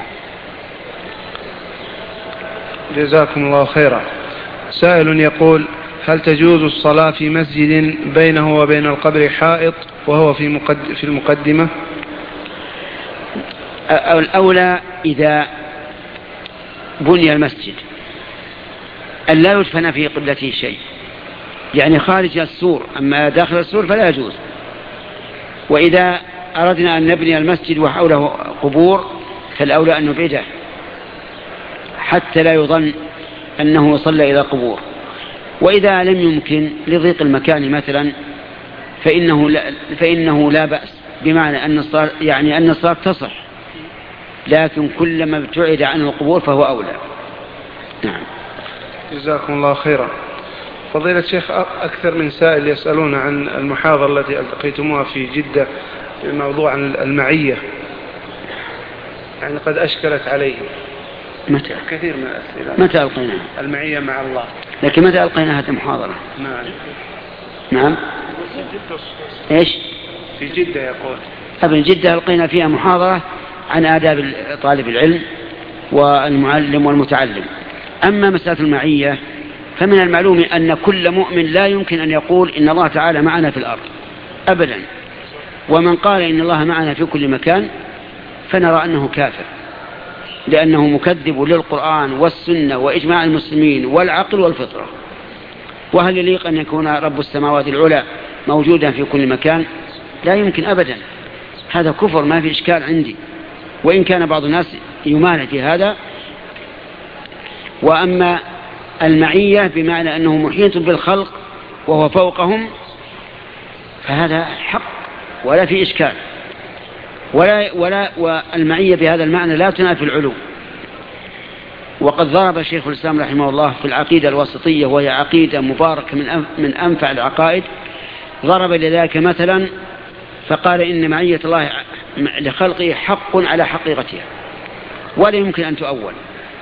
Speaker 3: جزاكم الله خيرا. سائل يقول: هل تجوز الصلاة في مسجد بينه وبين القبر حائط وهو في, مقد... في المقدمة؟
Speaker 2: الأولى إذا بني المسجد أن لا يدفن في قبلته شيء، يعني خارج السور، أما داخل السور فلا يجوز. وإذا أردنا أن نبني المسجد وحوله قبور فالأولى أن نبعده حتى لا يظن أنه صلى إلى قبور. وإذا لم يمكن لضيق المكان مثلا فإنه لا, فإنه لا بأس، بمعنى أن الصلاة يعني أن الصلاة تصح، لكن كلما ابتعد عن القبور فهو أولى. نعم.
Speaker 3: جزاكم الله خيرا. فضيلة الشيخ، أكثر من سائل يسألون عن المحاضرة التي التقيتموها في جدة في موضوع المعية، يعني قد أشكلت عليه.
Speaker 2: متى؟
Speaker 3: كثير من الأسئلة.
Speaker 2: متى ألقيناها؟
Speaker 3: المعية مع الله.
Speaker 2: لكن متى ألقينا هذه المحاضرة؟
Speaker 3: نعم.
Speaker 2: نعم. إيش؟
Speaker 3: في جدة يقول.
Speaker 2: قبل جدة ألقينا فيها محاضرة عن آداب طالب العلم والمعلم والمتعلم. أما مسألة المعية فمن المعلوم أن كل مؤمن لا يمكن أن يقول إن الله تعالى معنا في الأرض أبدا، ومن قال إن الله معنا في كل مكان فنرى أنه كافر، لأنه مكذب للقرآن والسنة وإجماع المسلمين والعقل والفطرة. وهل يليق أن يكون رب السماوات العلى موجودا في كل مكان؟ لا يمكن أبدا، هذا كفر ما في إشكال عندي، وإن كان بعض الناس يمانع في هذا. وأما المعية بمعنى أنه محيط بالخلق وهو فوقهم فهذا حق ولا في إشكال، ولا ولا والمعية بهذا المعنى لا تنافي العلو. وقد ضرب شيخ الإسلام رحمه الله في العقيدة الواسطية، وهي عقيدة مباركة من من أنفع العقائد، ضرب لذلك مثلا فقال إن معية الله لخلقه حق على حقيقتها ولا يمكن أن تؤول،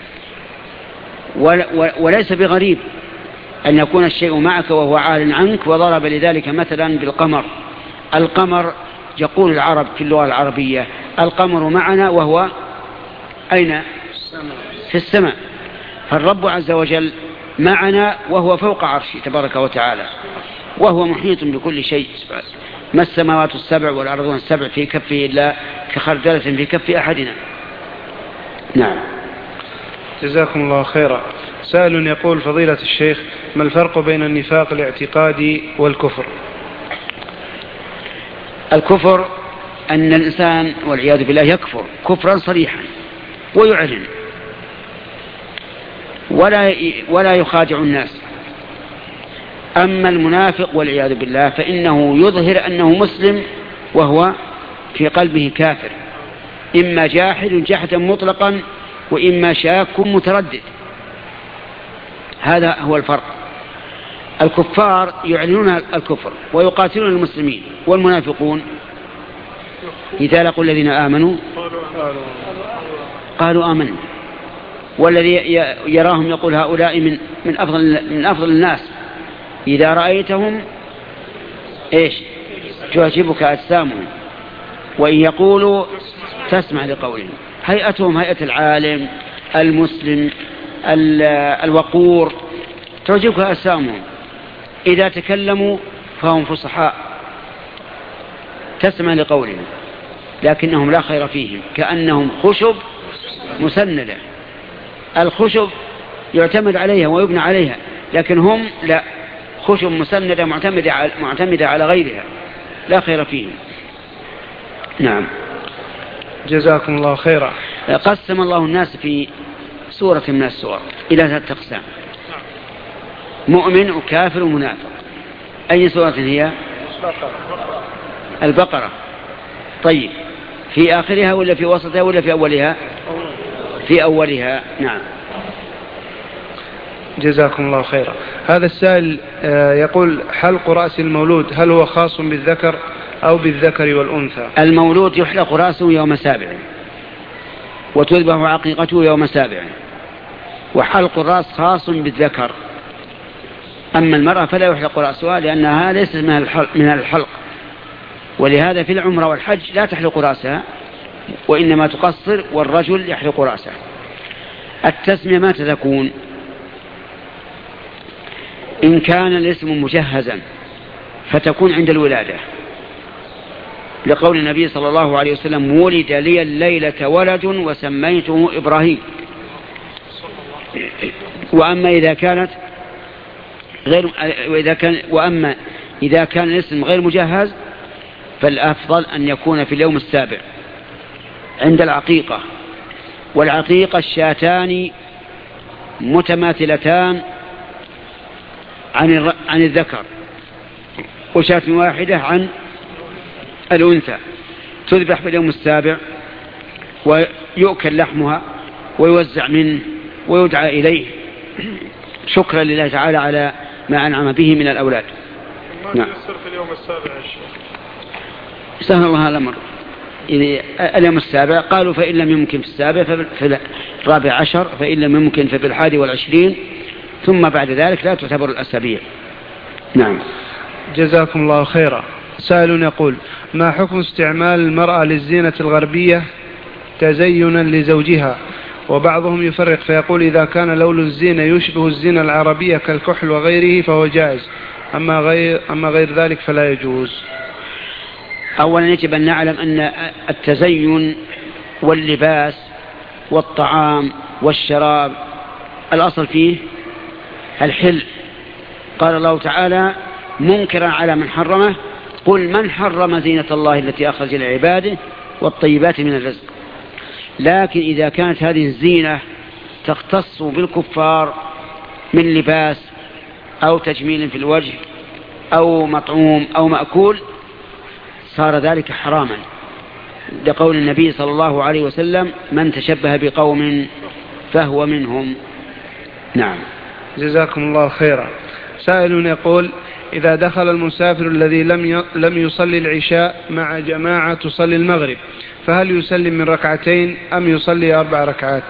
Speaker 2: وليس بغريب أن يكون الشيء معك وهو عال عنك. وضرب لذلك مثلا بالقمر. القمر يقول العرب في اللغة العربية القمر معنا وهو أين؟ في السماء. فالرب عز وجل معنا وهو فوق عرشه تبارك وتعالى، وهو محيط بكل شيء. ما السماوات السبع والأرضون السبع في كفه إلا كخردلة في كف أحدنا. نعم.
Speaker 3: جزاكم الله خيرا. سائل يقول فضيلة الشيخ ما الفرق بين النفاق الاعتقادي والكفر؟
Speaker 2: الكفر أن الإنسان والعياذ بالله يكفر كفرا صريحا ويعلن ولا ولا يخادع الناس. أما المنافق والعياذ بالله فإنه يظهر أنه مسلم وهو في قلبه كافر، إما جاحد جحدا مطلقا وإما شاك متردد. هذا هو الفرق. الكفار يعلنون الكفر ويقاتلون المسلمين، والمنافقون إذا لقوا الذين آمنوا قالوا آمنا. والذي يراهم يقول هؤلاء من من أفضل من أفضل الناس، إذا رأيتهم إيش تعجبك أجسامهم وإن يقولوا تسمع لقولهم. هيئتهم هيئة العالم المسلم الوقور تعجبك أجسامهم، إذا تكلموا فهم فصحاء تسمع لقولهم، لكنهم لا خير فيهم، كأنهم خشب مسندة. الخشب يعتمد عليها ويبنى عليها، لكن هم لا، خشب مسندة معتمدة على, معتمدة على غيرها، لا خير فيهم. نعم.
Speaker 3: جزاكم الله خيرا.
Speaker 2: قسم الله الناس في سورة من السور إلى ثلاثة أقسام: مؤمن وكافر ومنافق. أي سورة هي؟ البقرة. طيب، في آخرها ولا في وسطها ولا في أولها؟ في أولها. نعم.
Speaker 3: جزاكم الله خيرا. هذا السائل يقول حلق رأس المولود هل هو خاص بالذكر أو بالذكر والأنثى؟
Speaker 2: المولود يحلق رأسه يوم سابع وتذبح عقيقته يوم سابع، وحلق الرأس خاص بالذكر. أما المرأة فلا يحلق رأسها لأنها ليست من الحلق، ولهذا في العمرة والحج لا تحلق رأسها وإنما تقصر، والرجل يحلق رأسه. التسمية متى تكون؟ إن كان الاسم مجهزا فتكون عند الولادة، لقول النبي صلى الله عليه وسلم: ولد لي الليلة ولد وسميته إبراهيم. وأما إذا كانت غير وإذا كان وأما إذا كان الاسم غير مجهز فالأفضل أن يكون في اليوم السابع عند العقيقة. والعقيقة الشاتان متماثلتان عن عن الذكر، وشاة واحدة عن الأنثى، تذبح في اليوم السابع ويؤكل لحمها ويوزع منه ويدعى إليه شكرا لله تعالى على ما أنعم به من الأولاد.
Speaker 4: ما نعم. يصير في اليوم السابع يا شيخ؟
Speaker 2: سهل الله الأمر. اليوم السابع، قالوا فإن لم يمكن في السابع ففي الرابع عشر، فإن لم يمكن ففي الحادي والعشرين، ثم بعد ذلك لا تعتبر الأسابيع. نعم.
Speaker 3: جزاكم الله خيرا. سائل يقول: ما حكم استعمال المرأة للزينة الغربية تزينا لزوجها؟ وبعضهم يفرق فيقول: إذا كان لون الزينة يشبه الزينة العربية كالكحل وغيره فهو جائز، أما غير, أما غير ذلك فلا يجوز.
Speaker 2: أولا يجب أن نعلم أن التزين واللباس والطعام والشراب الأصل فيه الحل. قال الله تعالى منكرا على من حرمه: قل من حرم زينة الله التي أخرج لعباده والطيبات من الرزق. لكن إذا كانت هذه الزينة تختص بالكفار من لباس أو تجميل في الوجه أو مطعوم أو مأكول صار ذلك حراما، لقول النبي صلى الله عليه وسلم: من تشبه بقوم فهو منهم. نعم.
Speaker 3: جزاكم الله خيرا. سائل يقول: إذا دخل المسافر الذي لم لم يصلي العشاء مع جماعة تصلي المغرب، فهل يسلم من ركعتين أم يصلي أربع ركعات؟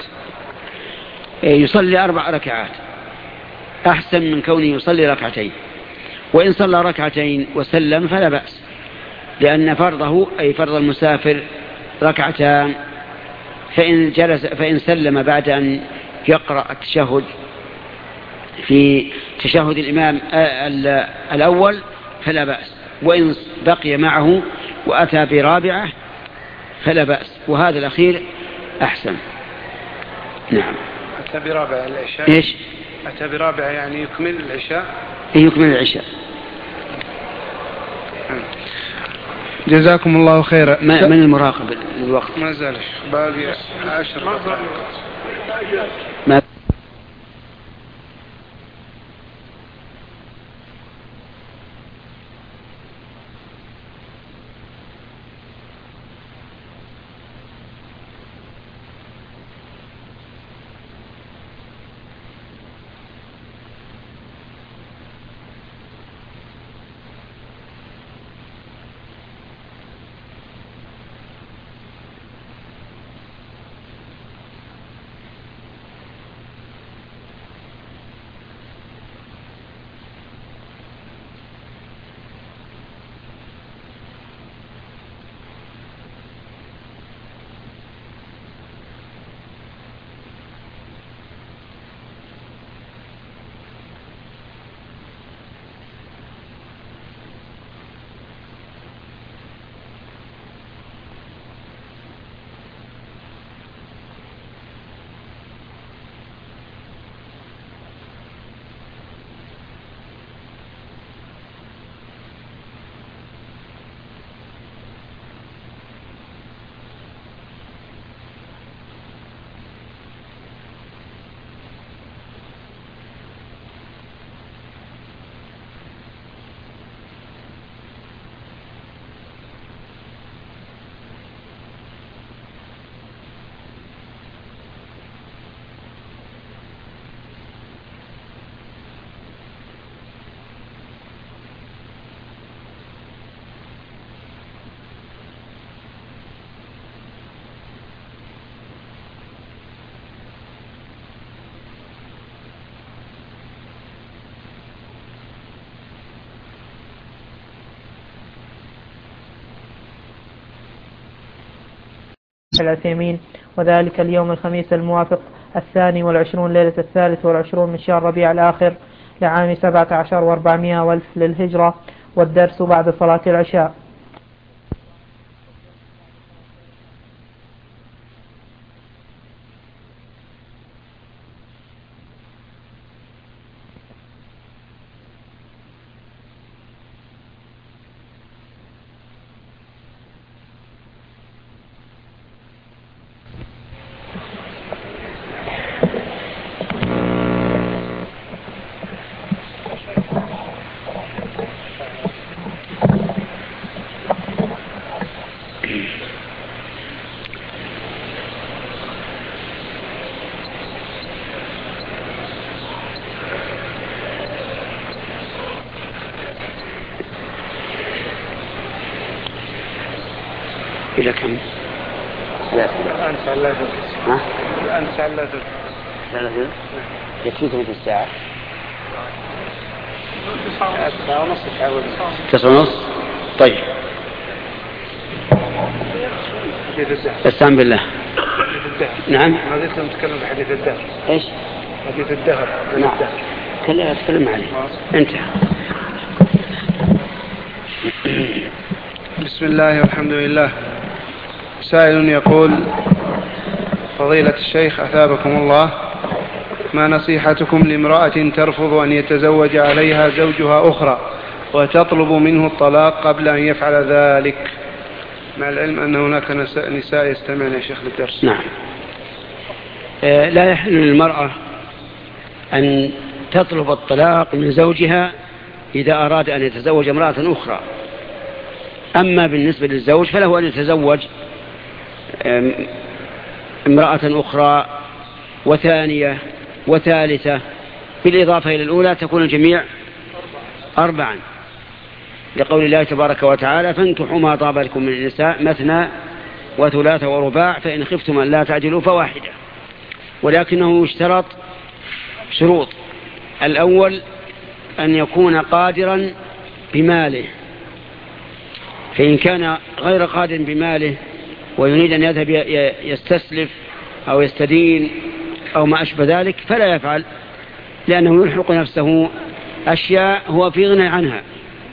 Speaker 2: يصلي أربع ركعات أحسن من كونه يصلي ركعتين، وإن صلى ركعتين وسلم فلا بأس، لأن فرضه أي فرض المسافر ركعتان، فإن جلس فإن سلم بعد أن يقرأ التشهد في تشهد الإمام الأول فلا بأس، وإن بقي معه وأتى برابعة فلا بأس، وهذا الأخير أحسن. نعم.
Speaker 3: أتى برابعة العشاء.
Speaker 2: إيش؟
Speaker 3: أتى برابعة يعني يكمل العشاء.
Speaker 2: يكمل العشاء.
Speaker 3: جزاكم الله خيرا.
Speaker 2: من المراقب الوقت؟
Speaker 3: ما زال باقي عشر
Speaker 2: ما
Speaker 1: العثيمين. وذلك اليوم الخميس الموافق الثاني والعشرون ليلة الثالث والعشرون من شهر ربيع الآخر لعام سبعة عشر وأربعمائة والف للهجرة، والدرس بعد صلاة العشاء.
Speaker 2: إلى كم؟ ثلاثة.
Speaker 3: الآن ثلاثة.
Speaker 2: ها؟
Speaker 3: الآن ثلاثة.
Speaker 2: ثلاثة؟ يكفيكم في الساعة؟
Speaker 3: تسعة ونص.
Speaker 2: تسعة ونص. طيب. استعن بالله. نعم.
Speaker 3: ما زلت نتكلم في حديث الدهر.
Speaker 2: ايش؟
Speaker 3: حديث الدهر.
Speaker 2: نعم. كلا أتكلم عليه. انتهى.
Speaker 3: بسم الله والحمد لله. سائل يقول: فضيلة الشيخ أثابكم الله، ما نصيحتكم لامرأة ترفض أن يتزوج عليها زوجها أخرى وتطلب منه الطلاق قبل أن يفعل ذلك، مع العلم أن هناك نساء يستمعن يا شيخ للدرس؟
Speaker 2: نعم. آه لا يحل للمرأة أن تطلب الطلاق من زوجها إذا أراد أن يتزوج امرأة أخرى. أما بالنسبة للزوج فله أن يتزوج امرأة أخرى وثانية وثالثة، بالإضافة إلى الأولى تكون الجميع أربعا، لقول الله تبارك وتعالى: فانكحوا ما طاب لكم من النساء مثنى وثلاث ورباع فإن خفتم أن لا تعجلوا فواحدة. ولكنه يشترط شروط: الأول أن يكون قادرا بماله، فإن كان غير قادر بماله ويريد أن يذهب يستسلف أو يستدين أو ما أشبه ذلك فلا يفعل، لأنه يلحق نفسه أشياء هو في غنى عنها.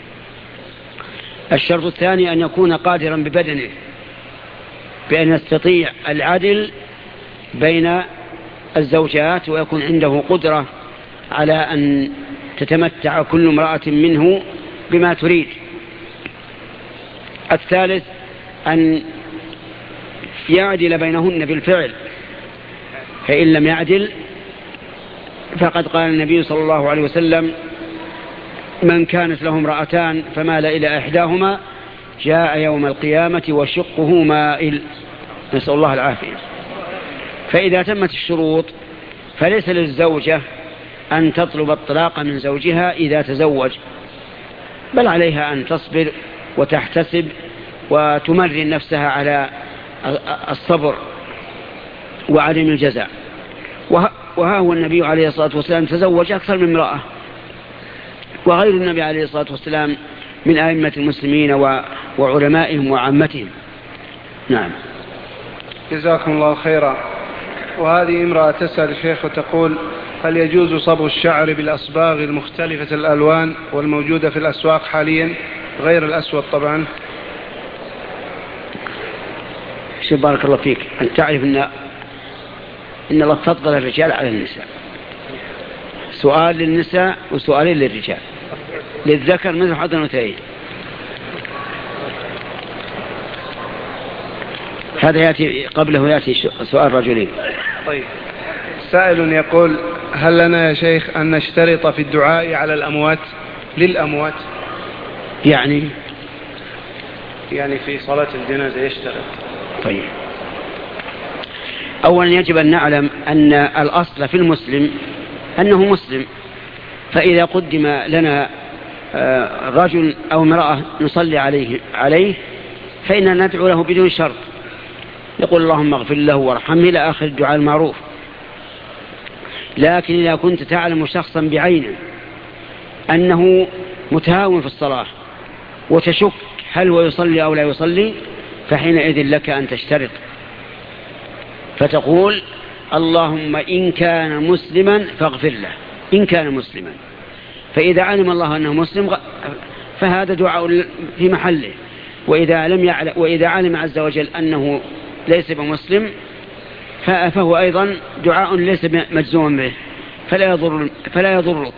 Speaker 2: الشرط الثاني أن يكون قادرا ببدنه، بأن يستطيع العدل بين الزوجات ويكون عنده قدرة على أن تتمتع كل امرأة منه بما تريد. الثالث أن يعدل بينهن بالفعل، فإن لم يعدل فقد قال النبي صلى الله عليه وسلم: من كانت له امرأتان فمال إلى إحداهما جاء يوم القيامة وشقه مائل، نسأل الله العافية. فإذا تمت الشروط فليس للزوجة أن تطلب الطلاق من زوجها إذا تزوج، بل عليها أن تصبر وتحتسب وتمرن نفسها على الصبر وعدم الجزاء. وها هو النبي عليه الصلاة والسلام تزوج أكثر من امرأة، وغير النبي عليه الصلاة والسلام من أئمة المسلمين وعلمائهم وعامتهم. نعم.
Speaker 3: جزاكم الله خيرا. وهذه امرأة تسأل الشيخ وتقول: هل يجوز صبغ الشعر بالأصباغ المختلفة الألوان والموجودة في الأسواق حاليا غير الأسود طبعا؟
Speaker 2: شيخ بارك الله فيك، أن تعرف أن إن الله فضل الرجال على النساء، سؤال للنساء وسؤالين للرجال، للذكر مثل حظ الأنثيين. هذا يأتي قبله يأتي سؤال رجلين.
Speaker 3: طيب. سائل يقول: هل لنا يا شيخ أن نشترط في الدعاء على الأموات للأموات؟
Speaker 2: يعني
Speaker 3: يعني في صلاة الجنازة يشترط.
Speaker 2: طيب. أولا يجب أن نعلم أن الأصل في المسلم أنه مسلم، فإذا قدم لنا رجل أو امرأة نصلي عليه عليه فإننا ندعو له بدون شرط، يقول: اللهم اغفر له وارحمه إلى آخر الدعاء المعروف. لكن إذا كنت تعلم شخصا بعينه أنه متهاون في الصلاة وتشك هل هو يصلي أو لا يصلي، فحينئذ لك أن تشترط، فتقول: اللهم إن كان مسلما فاغفر له، إن كان مسلما. فإذا علم الله أنه مسلم فهذا دعاء في محله، وإذا لم يعلم وإذا علم عز وجل أنه ليس بمسلم فهو أيضا دعاء ليس مجزوما به، فلا يضر فلا يضرك.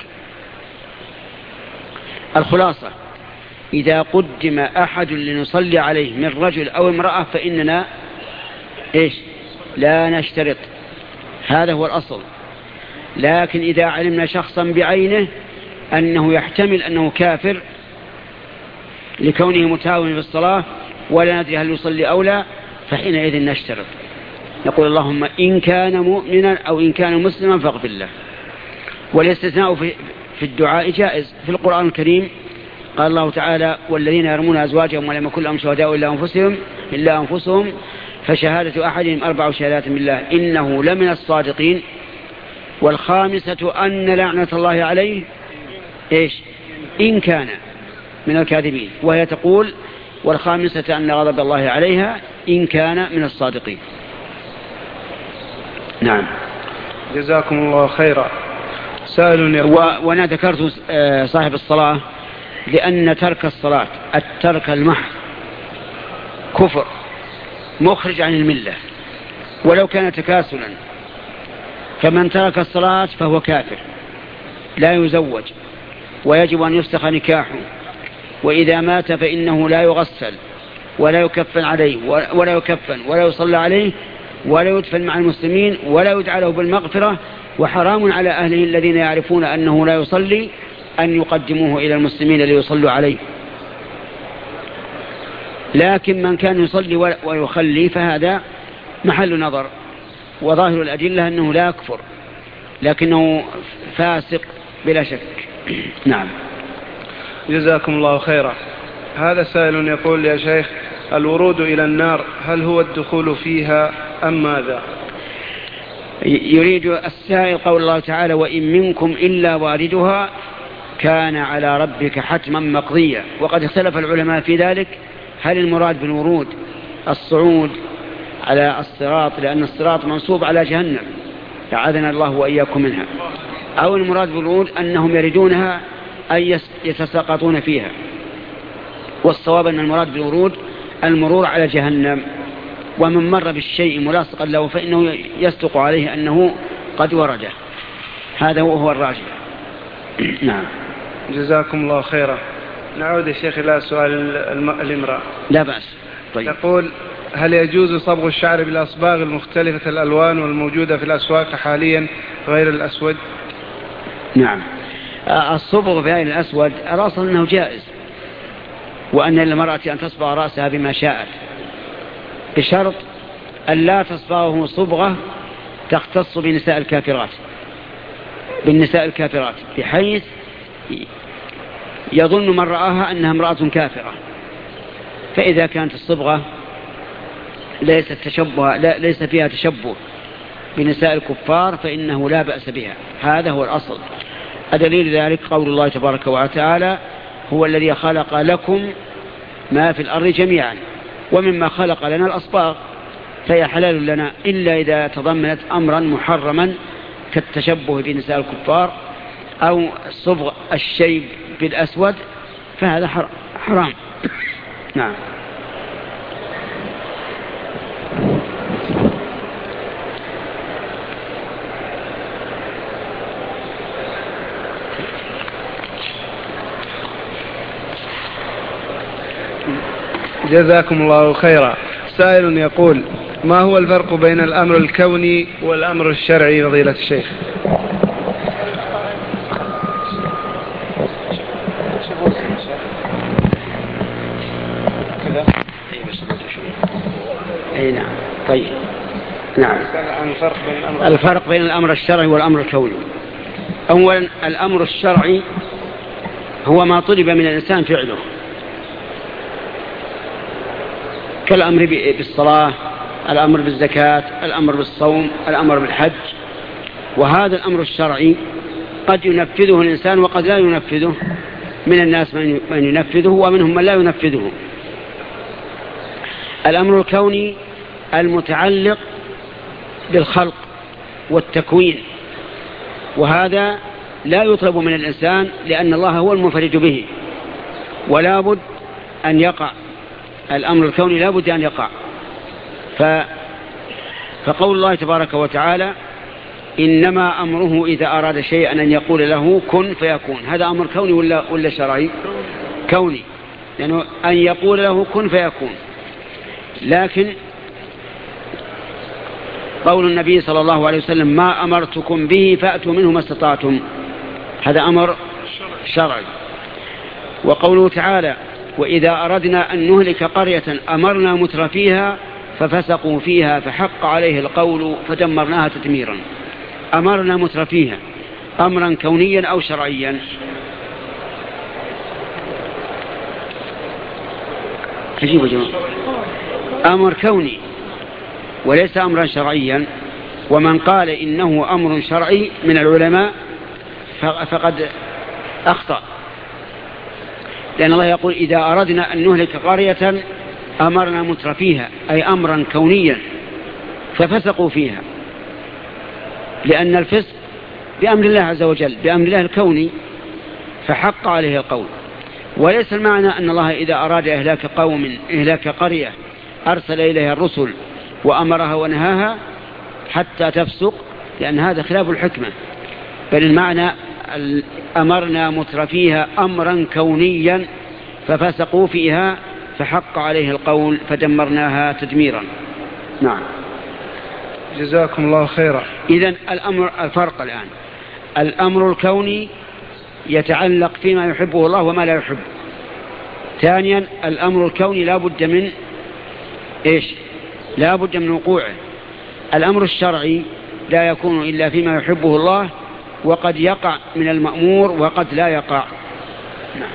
Speaker 2: الخلاصة: إذا قدم أحد لنصلي عليه من رجل أو امرأة فإننا إيش؟ لا نشترط، هذا هو الأصل. لكن إذا علمنا شخصا بعينه أنه يحتمل أنه كافر لكونه متهاون في الصلاة ولا ندري هل يصلي أو لا، فحينئذ نشترط، نقول: اللهم إن كان مؤمنا أو إن كان مسلما فاغفر له. والاستثناء في في الدعاء جائز. في القرآن الكريم قال الله تعالى: والذين يرمون أزواجهم ولم يكن لهم شهداء إلا أنفسهم إلا أنفسهم فشهادة أحدهم أربع شهادات بالله إنه لمن الصادقين. والخامسة أن لعنة الله عليه إيش إن كان من الكاذبين، وهي تقول والخامسة أن غضب الله عليها إن كان من الصادقين. نعم.
Speaker 3: جزاكم الله خيرا. سائل
Speaker 2: و... وأنا ذكرت صاحب الصلاة لأن ترك الصلاة الترك المحض كفر مخرج عن الملة ولو كان تكاسلا، فمن ترك الصلاة فهو كافر لا يزوج ويجب أن يفسخ نكاحه، وإذا مات فإنه لا يغسل ولا يكفن عليه ولا يكفن ولا يصلى عليه ولا يدفن مع المسلمين ولا يدعى له بالمغفرة، وحرام على أهله الذين يعرفون أنه لا يصلي أن يقدموه إلى المسلمين ليصلوا عليه. لكن من كان يصلي ويخلي فهذا محل نظر، وظاهر الأدلة أنه لا يكفر لكنه فاسق بلا شك. نعم.
Speaker 3: جزاكم الله خيرا. هذا سائل يقول يا شيخ الورود إلى النار هل هو الدخول فيها أم ماذا؟
Speaker 2: يريد السائل قول الله تعالى وإن منكم إلا واردها كان على ربك حتما مقضيا. وقد اختلف العلماء في ذلك، هل المراد بالورود الصعود على الصراط لأن الصراط منصوب على جهنم أعاذنا الله وإياكم منها، أو المراد بالورود أنهم يردونها أي يتساقطون فيها. والصواب أن المراد بالورود المرور على جهنم، ومن مر بالشيء ملاصقا له فإنه يصدق عليه أنه قد ورده. هذا هو الراجح. نعم.
Speaker 3: جزاكم الله خيرا. نعود يا شيخ إلى سؤال الامرأة.
Speaker 2: لا بأس. طيب.
Speaker 3: تقول هل يجوز صبغ الشعر بالأصباغ المختلفة الألوان والموجودة في الأسواق حاليا غير الأسود؟
Speaker 2: نعم. الصبغ في الأسود الأصل أنه جائز، وأن للمرأة أن تصبغ رأسها بما شاءت بشرط أن لا تصبغه صبغة تختص بنساء الكافرات بالنساء الكافرات بحيث يظن من رآها أنها امرأة كافرة. فإذا كانت الصبغة ليس تشبه لا ليس فيها تشبه بنساء الكفار فإنه لا بأس بها. هذا هو الأصل. الدليل ذلك قول الله تبارك وتعالى هو الذي خلق لكم ما في الأرض جميعا ومما خلق لنا الأصباغ فهي حلال لنا إلا إذا تضمنت أمرا محرما كالتشبه بنساء الكفار أو صبغ الشيب بالأسود فهذا حرام. نعم.
Speaker 3: جزاكم الله خيرا. سائل يقول ما هو الفرق بين الأمر الكوني والأمر الشرعي فضيلة الشيخ؟
Speaker 2: أي نعم. طيب. نعم. الفرق بين الأمر الشرعي والأمر الكوني. أولا الأمر الشرعي هو ما طلب من الإنسان فعله كالأمر بالصلاة، الأمر بالزكاة، الأمر بالصوم، الأمر بالحج. وهذا الأمر الشرعي قد ينفذه الإنسان وقد لا ينفذه، من الناس من ينفذه ومنهم من لا ينفذه. الأمر الكوني المتعلق بالخلق والتكوين، وهذا لا يطلب من الإنسان لأن الله هو المنفرد به، ولا بد أن يقع الأمر الكوني، لا بد أن يقع. ف... فقول الله تبارك وتعالى إنما أمره إذا أراد شيئا أن يقول له كن فيكون، هذا أمر كوني ولا, ولا شرعي؟ كوني، لأنه يعني أن يقول له كن فيكون. لكن قول النبي صلى الله عليه وسلم ما أمرتكم به فأتوا منه ما استطعتم، هذا أمر شرعي. وقوله تعالى وإذا أردنا أن نهلك قرية أمرنا متر فيها ففسقوا فيها فحق عليه القول فدمرناها تدميرا. أمرنا متر فيها أمرا كونيا أو شرعيا؟ تجيبوا جماعة. أمر كوني وليس أمرا شرعيا. ومن قال إنه أمر شرعي من العلماء فقد أخطأ، لأن الله يقول إذا أردنا أن نهلك قرية أمرنا مترفيها، أي أمرا كونيا ففسقوا فيها، لأن الفسق بأمر الله عز وجل، بأمر الله الكوني، فحق عليه القول. وليس المعنى أن الله إذا أراد إهلاك قوم إهلاك قرية أرسل إليها الرسل وأمرها ونهاها حتى تفسق، لأن هذا خلاف الحكمة، بل المعنى أمرنا مترفيها أمرا كونيا ففسقوا فيها فحق عليه القول فدمرناها تدميرا. نعم.
Speaker 3: جزاكم الله خيرا.
Speaker 2: إذن الأمر الفرق الآن، الأمر الكوني يتعلق فيما يحبه الله وما لا يحبه. ثانيا الأمر الكوني لا بد من إيش؟ لا بد من وقوعه. الأمر الشرعي لا يكون إلا فيما يحبه الله، وقد يقع من المأمور وقد لا يقع. نعم.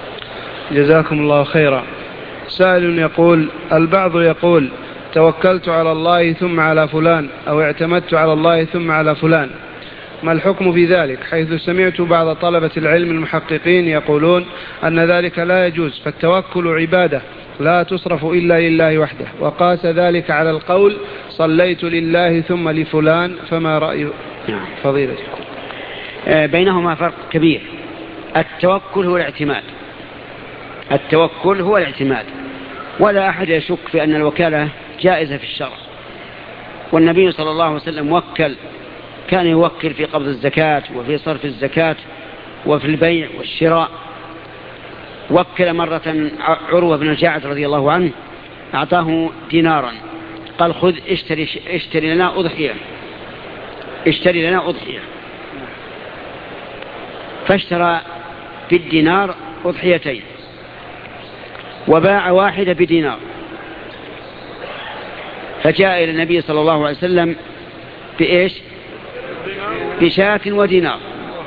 Speaker 3: جزاكم الله خيرا. سائل يقول: البعض يقول توكلت على الله ثم على فلان، أو اعتمدت على الله ثم على فلان، ما الحكم في ذلك؟ حيث سمعت بعض طلبة العلم المحققين يقولون أن ذلك لا يجوز، فالتوكل عبادة لا تصرف إلا لله وحده، وقاس ذلك على القول صليت لله ثم لفلان، فما رأي فضيلتكم؟
Speaker 2: بينهما فرق كبير. التوكل هو الاعتماد، التوكل هو الاعتماد، ولا أحد يشك في أن الوكالة جائزة في الشرع. والنبي صلى الله عليه وسلم وكل، كان يوكل في قبض الزكاة وفي صرف الزكاة وفي البيع والشراء. وكل مرة عروة بن الجاعد رضي الله عنه، أعطاه دينارا، قال خذ اشتري, اشتري لنا أضحية، اشتري لنا أضحية. فاشترى بالدينار أضحيتين وباع واحدة بدينار، فجاء إلى النبي صلى الله عليه وسلم بإيش؟ بشاة ودينار.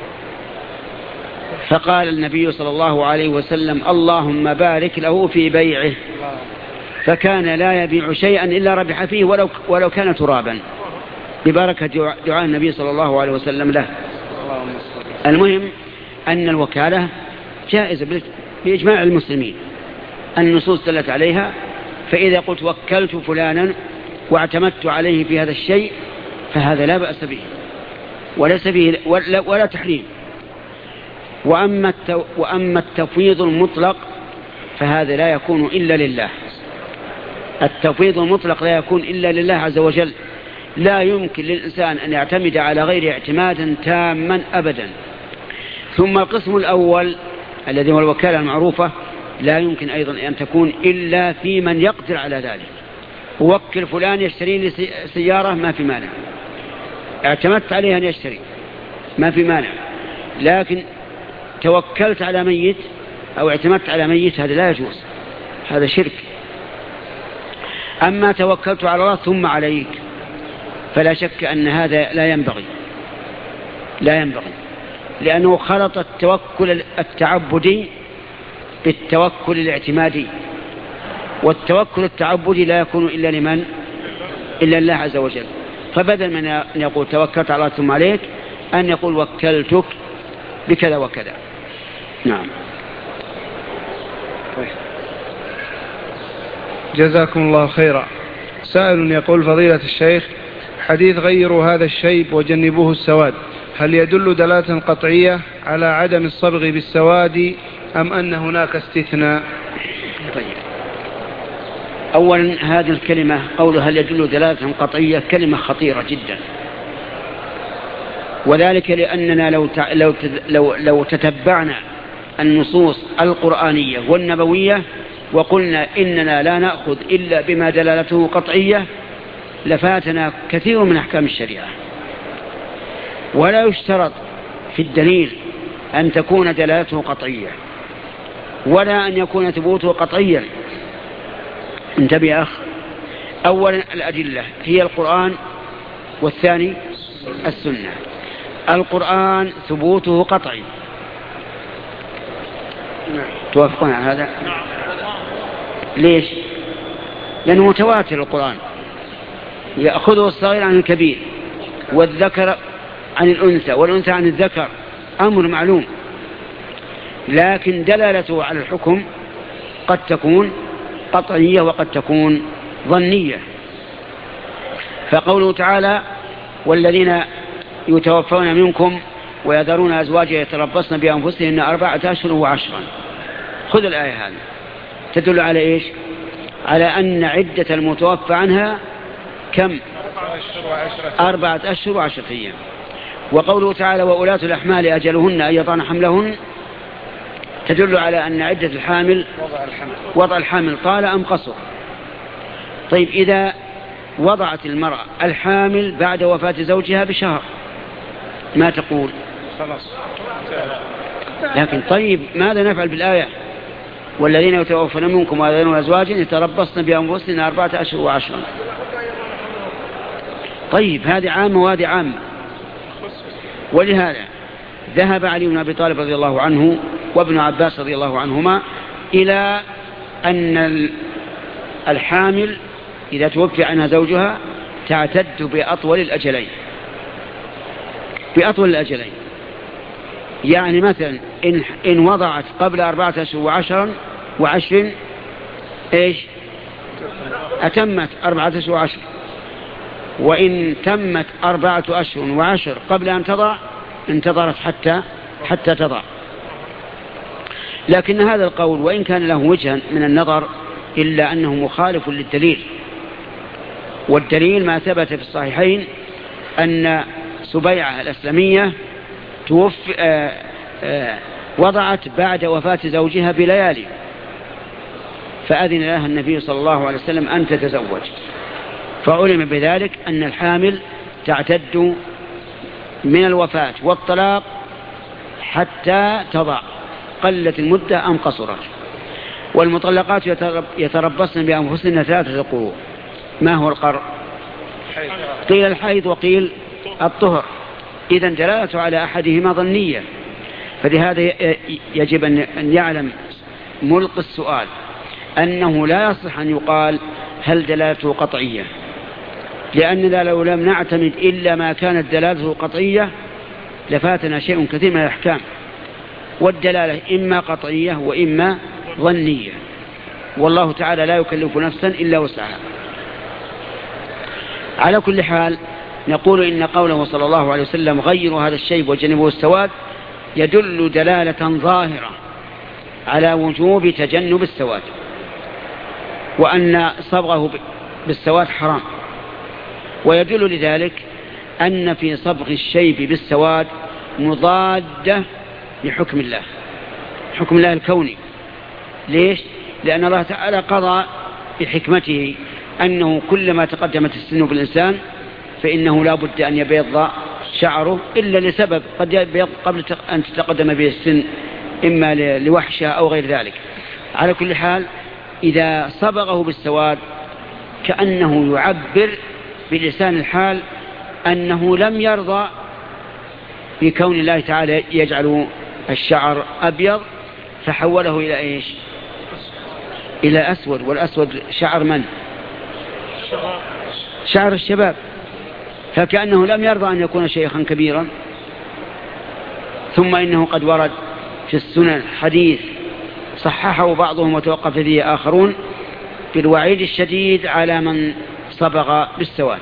Speaker 2: فقال النبي صلى الله عليه وسلم اللهم بارك له في بيعه، فكان لا يبيع شيئا إلا ربح فيه ولو, ولو كان ترابا، ببركة دعاء النبي صلى الله عليه وسلم له. المهم أن الوكالة جائزة بإجماع المسلمين، النصوص دلت عليها. فإذا قلت وكلت فلانا واعتمدت عليه في هذا الشيء فهذا لا بأس به وليس فيه ولا, ولا تحريم. وأما, وأما التفويض المطلق فهذا لا يكون إلا لله. التفويض المطلق لا يكون إلا لله عز وجل. لا يمكن للإنسان أن يعتمد على غير اعتمادا تاما أبدا. ثم القسم الأول الذي هو الوكالة المعروفة لا يمكن أيضا أن تكون إلا في من يقدر على ذلك. وكل فلان يشتري لي سيارة ما في مانع، اعتمدت عليه أن يشتري ما في مانع، لكن توكلت على ميت أو اعتمدت على ميت هذا لا يجوز، هذا شرك. أما توكلت على الله ثم عليك فلا شك أن هذا لا ينبغي، لا ينبغي، لأنه خلط التوكل التعبدي بالتوكل الاعتمادي، والتوكل التعبدي لا يكون إلا لمن؟ إلا الله عز وجل. فبدل من أن يقول توكلت على الله ثم عليك أن يقول وكلتك بكذا وكذا. نعم.
Speaker 3: جزاكم الله خيرا. سائل يقول فضيلة الشيخ، حديث غيروا هذا الشيب وجنبوه السواد، هل يدل دلالة قطعية على عدم الصبغ بالسواد أم أن هناك استثناء؟
Speaker 2: طيب. أولا هذه الكلمة قولها هل يدل دلالة قطعية كلمة خطيرة جدا، وذلك لأننا لو لو لو, لو تتبعنا النصوص القرآنية والنبوية وقلنا إننا لا نأخذ إلا بما دلالته قطعية لفاتنا كثير من أحكام الشريعة. ولا يشترط في الدليل أن تكون دلالته قطعية ولا أن يكون ثبوته قطعيا. انتبه يا أخ، أولا الأدلة هي القرآن، والثاني السنة. القرآن ثبوته قطعي، توافقون على هذا؟ ليش؟ لأنه متواتر القرآن، يأخذه الصغير عن الكبير والذكر عن الأنثى والأنثى عن الذكر، أمر معلوم، لكن دلالته على الحكم قد تكون قطعية وقد تكون ظنية. فقوله تعالى والذين يتوفون منكم ويذرون أزواجا يتربصن بأنفسهن أربعة أشهر وعشرا، خذ الآية هذه تدل على إيش؟ على أن عدة المتوفى عنها كم؟ أربعة أشهر وعشرة أيام. وقوله تعالى وأولاة الأحمال أجلهن أن يضعن حملهن تدل على أن عدة الحامل وضع الحامل طال أم قصر. طيب إذا وضعت المرأة الحامل بعد وفاة زوجها بشهر ما تقول؟
Speaker 3: خلاص.
Speaker 2: لكن طيب ماذا نفعل بالآية والذين يتوفون منكم ويذرون أزواجا يتربصن بأنفسهن أربعة أشهر وعشرا؟ طيب هذه عامة وهذه عامة. ولهذا ذهب علي بن أبي طالب رضي الله عنه وابن عباس رضي الله عنهما إلى أن الحامل إذا توفي عنها زوجها تعتد بأطول الأجلين، بأطول الأجلين. يعني مثلا إن, إن وضعت قبل أربعة أشهر وعشرا وعشر إيش؟ أتمت أربعة أشهر وعشر. وإن تمت أربعة أشهر وعشر قبل أن تضع انتظرت حتى حتى تضع. لكن هذا القول وإن كان له وجها من النظر إلا أنه مخالف للدليل، والدليل ما ثبت في الصحيحين أن سبيعة الأسلمية توفي آآ آآ وضعت بعد وفاة زوجها بليالي، فأذن لها النبي صلى الله عليه وسلم أن تتزوج، فعلم بذلك أن الحامل تعتد من الوفاة والطلاق حتى تضع، قلت المدة أم قصرت. والمطلقات يتربصن بأنفسهن ثلاثة قروء. ما هو القرء؟ قيل الحيض وقيل الطهر، إذن دلالته على أحدهما ظنية. فلهذا يجب أن يعلم ملقي السؤال أنه لا يصح أن يقال هل دلالته قطعية، لأننا لو لم نعتمد إلا ما كانت دلالته قطعية لفاتنا شيء كثير من الأحكام، والدلالة إما قطعية وإما ظنية، والله تعالى لا يكلف نفسا إلا وسعها. على كل حال نقول إن قوله صلى الله عليه وسلم غيروا هذا الشيب وجنبوا السواد يدل دلالة ظاهرة على وجوب تجنب السواد، وأن صبغه بالسواد حرام. ويدل لذلك أن في صبغ الشيب بالسواد مضادة لحكم الله، حكم الله الكوني. ليش؟ لأن الله تعالى قضى بحكمته أنه كلما تقدمت السن بالإنسان فإنه لا بد أن يبيض شعره إلا لسبب قد يبيض قبل أن تتقدم به السن، إما لوحشة أو غير ذلك. على كل حال إذا صبغه بالسواد كأنه يعبر بلسان الحال أنه لم يرضى بكون الله تعالى يجعل الشعر أبيض فحوله إلى إيش؟ إلى أسود. والأسود شعر من؟ شعر الشباب. فكأنه لم يرضى أن يكون شيخا كبيرا. ثم إنه قد ورد في السنن حديث صححه بعضهم وتوقف فيه آخرون بالوعيد الشديد على من صبغ بالسواد.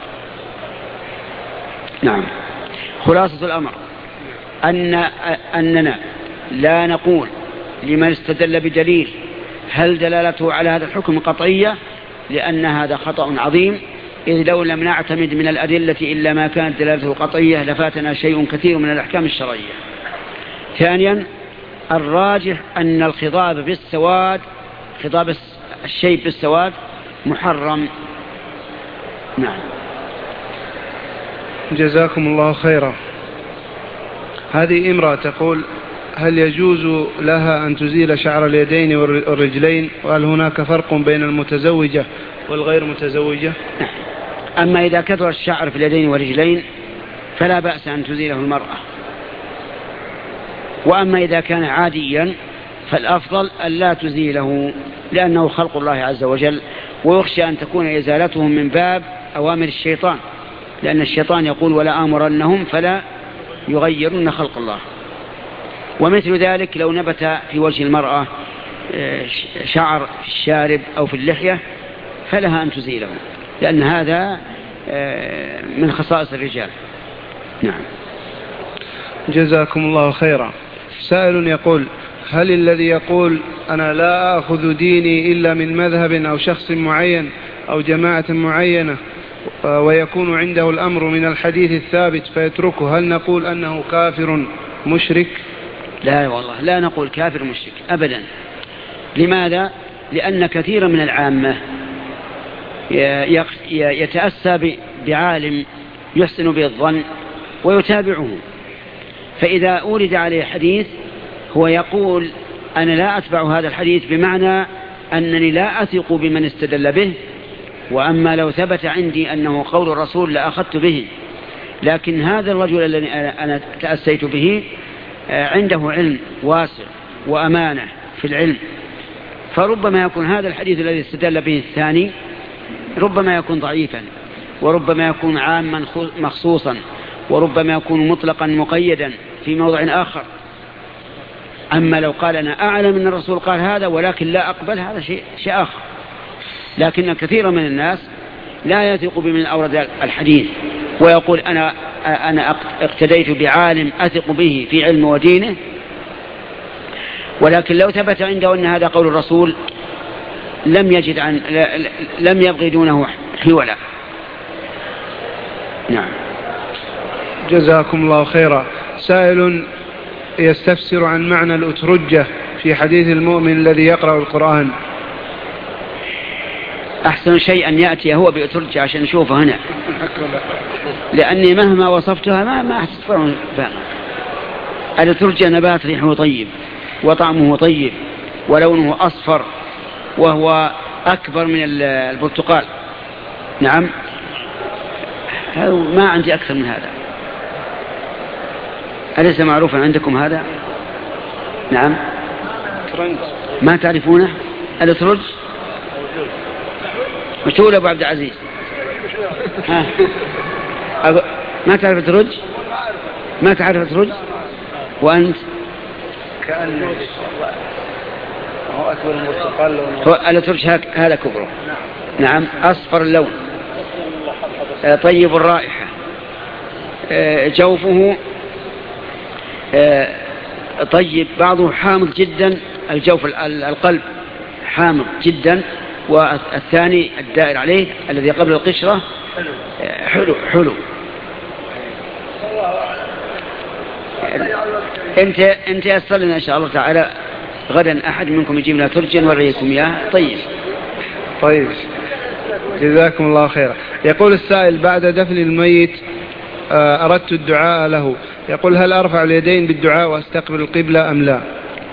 Speaker 2: نعم. خلاصة الأمر أن أننا لا نقول لمن استدل بدليل هل دلالته على هذا الحكم قطعية، لأن هذا خطأ عظيم، إذ لو لم نعتمد من الأدلة إلا ما كانت دلالته قطعية لفاتنا شيء كثير من الأحكام الشرعية. ثانيا الراجح أن الخضاب بالسواد، خضاب الشيء بالسواد محرم. نعم.
Speaker 3: جزاكم الله خيرا. هذه امرأة تقول هل يجوز لها أن تزيل شعر اليدين والرجلين، وهل هناك فرق بين المتزوجة والغير متزوجة؟
Speaker 2: أما إذا كثر الشعر في اليدين والرجلين فلا بأس أن تزيله المرأة، وأما إذا كان عاديا فالأفضل أن لا تزيله، لأنه خلق الله عز وجل ويخشى أن تكون إزالتهم من باب أوامر الشيطان، لأن الشيطان يقول ولا آمرنهم فلا يغيرن خلق الله. ومثل ذلك لو نبت في وجه المرأة شعر في الشارب أو في اللحية فلها أن تزيله، لأن هذا من خصائص الرجال. نعم.
Speaker 3: جزاكم الله خيرا. سائل يقول: هل الذي يقول أنا لا أخذ ديني إلا من مذهب أو شخص معين أو جماعة معينة ويكون عنده الأمر من الحديث الثابت فيتركه، هل نقول أنه كافر مشرك؟
Speaker 2: لا والله لا نقول كافر مشرك أبدا. لماذا؟ لأن كثيرا من العامة يتأسى بعالم يحسن به الظن ويتابعه، فإذا أورد عليه حديث هو يقول أنا لا أتبع هذا الحديث، بمعنى أنني لا أثق بمن استدل به، وأما لو ثبت عندي أنه قول الرسول لأخذت به. لكن هذا الرجل الذي أنا تأسيت به عنده علم واسع وأمانة في العلم، فربما يكون هذا الحديث الذي استدل به الثاني ربما يكون ضعيفا، وربما يكون عاما مخصوصا، وربما يكون مطلقا مقيدا في موضع آخر. أما لو قال أنا أعلم أن الرسول قال هذا ولكن لا أقبل، هذا شيء, شيء آخر. لكن كثير من الناس لا يثق بمن أورد الحديث ويقول أنا, أنا اقتديت بعالم أثق به في علم ودينه، ولكن لو ثبت عنده أن هذا قول الرسول لم يجد عن لم يبغي دونه حولا. نعم.
Speaker 3: جزاكم الله خيرا. سائل يستفسر عن معنى الأترجة في حديث المؤمن الذي يقرأ القرآن.
Speaker 2: أحسن شيء أن يأتي هو بأترجة عشان نشوفه هنا، لأني مهما وصفتها ما ما أستطيع فهمها. الأترجة نبات ريحه طيب وطعمه طيب ولونه أصفر وهو أكبر من البرتقال. نعم. ما عندي أكثر من هذا. أليس معروفا عندكم هذا؟ نعم. ما تعرفونه؟ الأترج مشهور أبو عبد العزيز. ها. أبو... ما تعرف الأترج؟ ما تعرف الأترج؟ وأنت؟
Speaker 3: كأنه هو أكبر من البرتقال لونه.
Speaker 2: هو الأترج هذا كبره. نعم. أصفر اللون طيب الرائحة، جوفه طيب، بعضه حامض جدا، الجوف القلب حامض جدا، والثاني الدائر عليه الذي قبل القشرة حلو حلو. انت انت يصل لنا ان شاء الله تعالى غدا احد منكم يجيب لنا ترجا وريكم اياه. طيب
Speaker 3: طيب جزاكم الله خيرا. يقول السائل: بعد دفن الميت أردت الدعاء له، يقول هل أرفع اليدين بالدعاء وأستقبل القبلة أم لا؟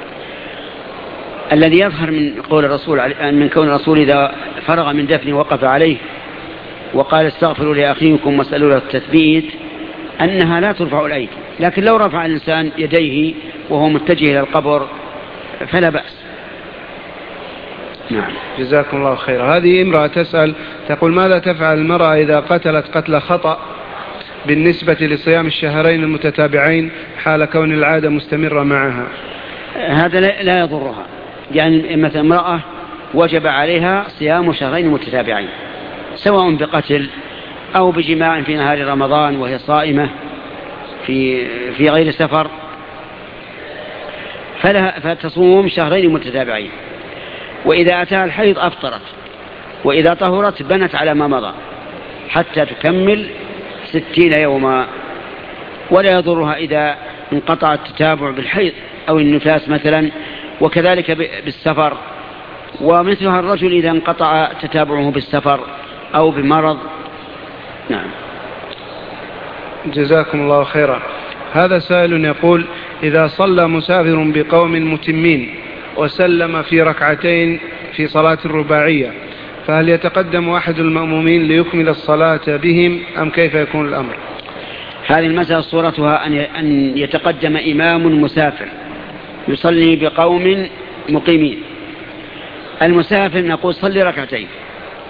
Speaker 2: الذي يظهر من قول الرسول من كون الرسول إذا فرغ من دفنه وقف عليه وقال استغفروا لأخيكم واسألوا له التثبيت أنها لا ترفع الأيدي، لكن لو رفع الإنسان يديه وهو متجه إلى القبر فلا بأس. نعم.
Speaker 3: جزاكم الله خيرا. هذه امرأة تسأل تقول: ماذا تفعل المرأة إذا قتلت قتل خطأ بالنسبة لصيام الشهرين المتتابعين حال كون العادة مستمرة معها؟
Speaker 2: هذا لا يضرها. يعني مثلا امرأة وجب عليها صيام شهرين متتابعين سواء بقتل أو بجماع في نهار رمضان وهي صائمة في في غير سفر، فلها فتصوم شهرين متتابعين، وإذا أتاها الحيض أفطرت، وإذا طهرت بنت على ما مضى حتى تكمل ستين يوما. ولا يضرها إذا انقطع التتابع بالحيض أو النفاس مثلا، وكذلك بالسفر، ومثلها الرجل إذا انقطع تتابعه بالسفر أو بمرض. نعم.
Speaker 3: جزاكم الله خيرا. هذا سائل يقول: إذا صلى مسافر بقوم متمين وسلم في ركعتين في صلاة الرباعية، فهل يتقدم أحد المأمومين ليكمل الصلاة بهم أم كيف يكون الأمر؟
Speaker 2: هذه المسألة صورتها أن يتقدم إمام مسافر يصلي بقوم مقيمين. المسافر نقول صلي ركعتين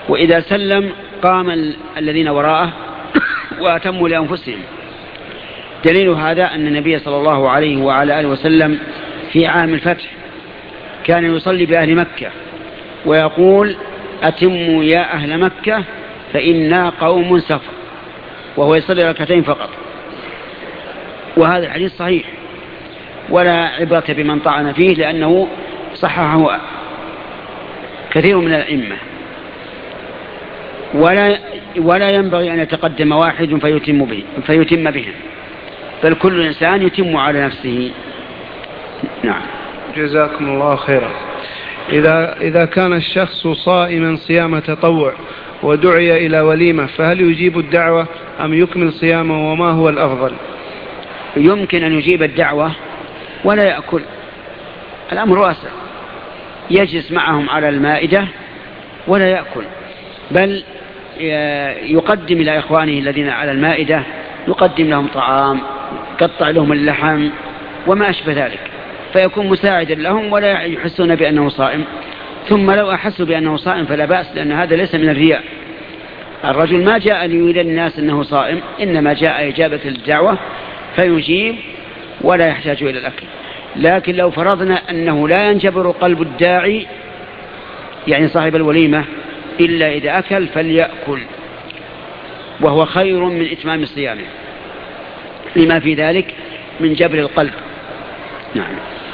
Speaker 2: وإذا سلم قام ال- الذين وراءه وأتموا لأنفسهم. دليل هذا أن النبي صلى الله عليه وعلى آله وسلم في عام الفتح كان يصلي بأهل مكة ويقول أتموا يا أهل مكة فإنا قوم سفر، وهو يصلي ركعتين فقط. وهذا الحديث صحيح ولا عبرة بمن طعن فيه، لأنه صححه كثير من الأئمة. ولا ولا ينبغي أن يتقدم واحد فيتم به فيتم بهم، بل كل إنسان يتم على نفسه. نعم.
Speaker 3: جزاكم الله خيرا. إذا إذا كان الشخص صائما صيام تطوع ودعي إلى وليمة، فهل يجيب الدعوة أم يكمل صيامه، وما هو الأفضل؟
Speaker 2: يمكن أن يجيب الدعوة ولا يأكل، الأمر واسع. يجلس معهم على المائدة ولا يأكل، بل يقدم إلى إخوانه الذين على المائدة، يقدم لهم طعام، يقطع لهم اللحم وما أشبه ذلك، فيكون مساعدا لهم ولا يحسون بأنه صائم. ثم لو أحسوا بأنه صائم فلا بأس، لأن هذا ليس من الرياء. الرجل ما جاء ليري الناس أنه صائم، إنما جاء إجابة الدعوة فيجيب ولا يحتاج إلى الأكل. لكن لو فرضنا أنه لا ينجبر قلب الداعي، يعني صاحب الوليمة، إلا إذا أكل فليأكل، وهو خير من إتمام صيامه لما في ذلك من جبر القلب. نعم.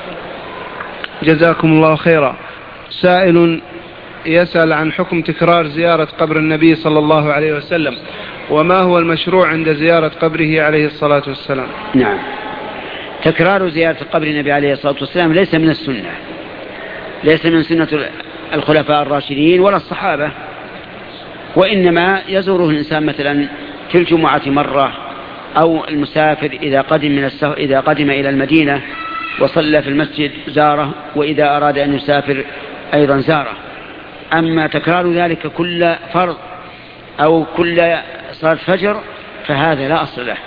Speaker 3: جزاكم الله خيرا. سائل يسأل عن حكم تكرار زيارة قبر النبي صلى الله عليه وسلم، وما هو المشروع عند زيارة قبره عليه الصلاة والسلام؟
Speaker 2: نعم. تكرار زيارة قبر النبي عليه الصلاة والسلام ليس من السنة، ليس من سنة الخلفاء الراشدين ولا الصحابة، وإنما يزوره الإنسان مثلا في الجمعة مرة، أو المسافر إذا قدم, من السف... إذا قدم إلى المدينة وصلى في المسجد زاره، وإذا أراد أن يسافر أيضا زاره. أما تكرار ذلك كل فرض أو كل صلاة فجر فهذا لا أصل له.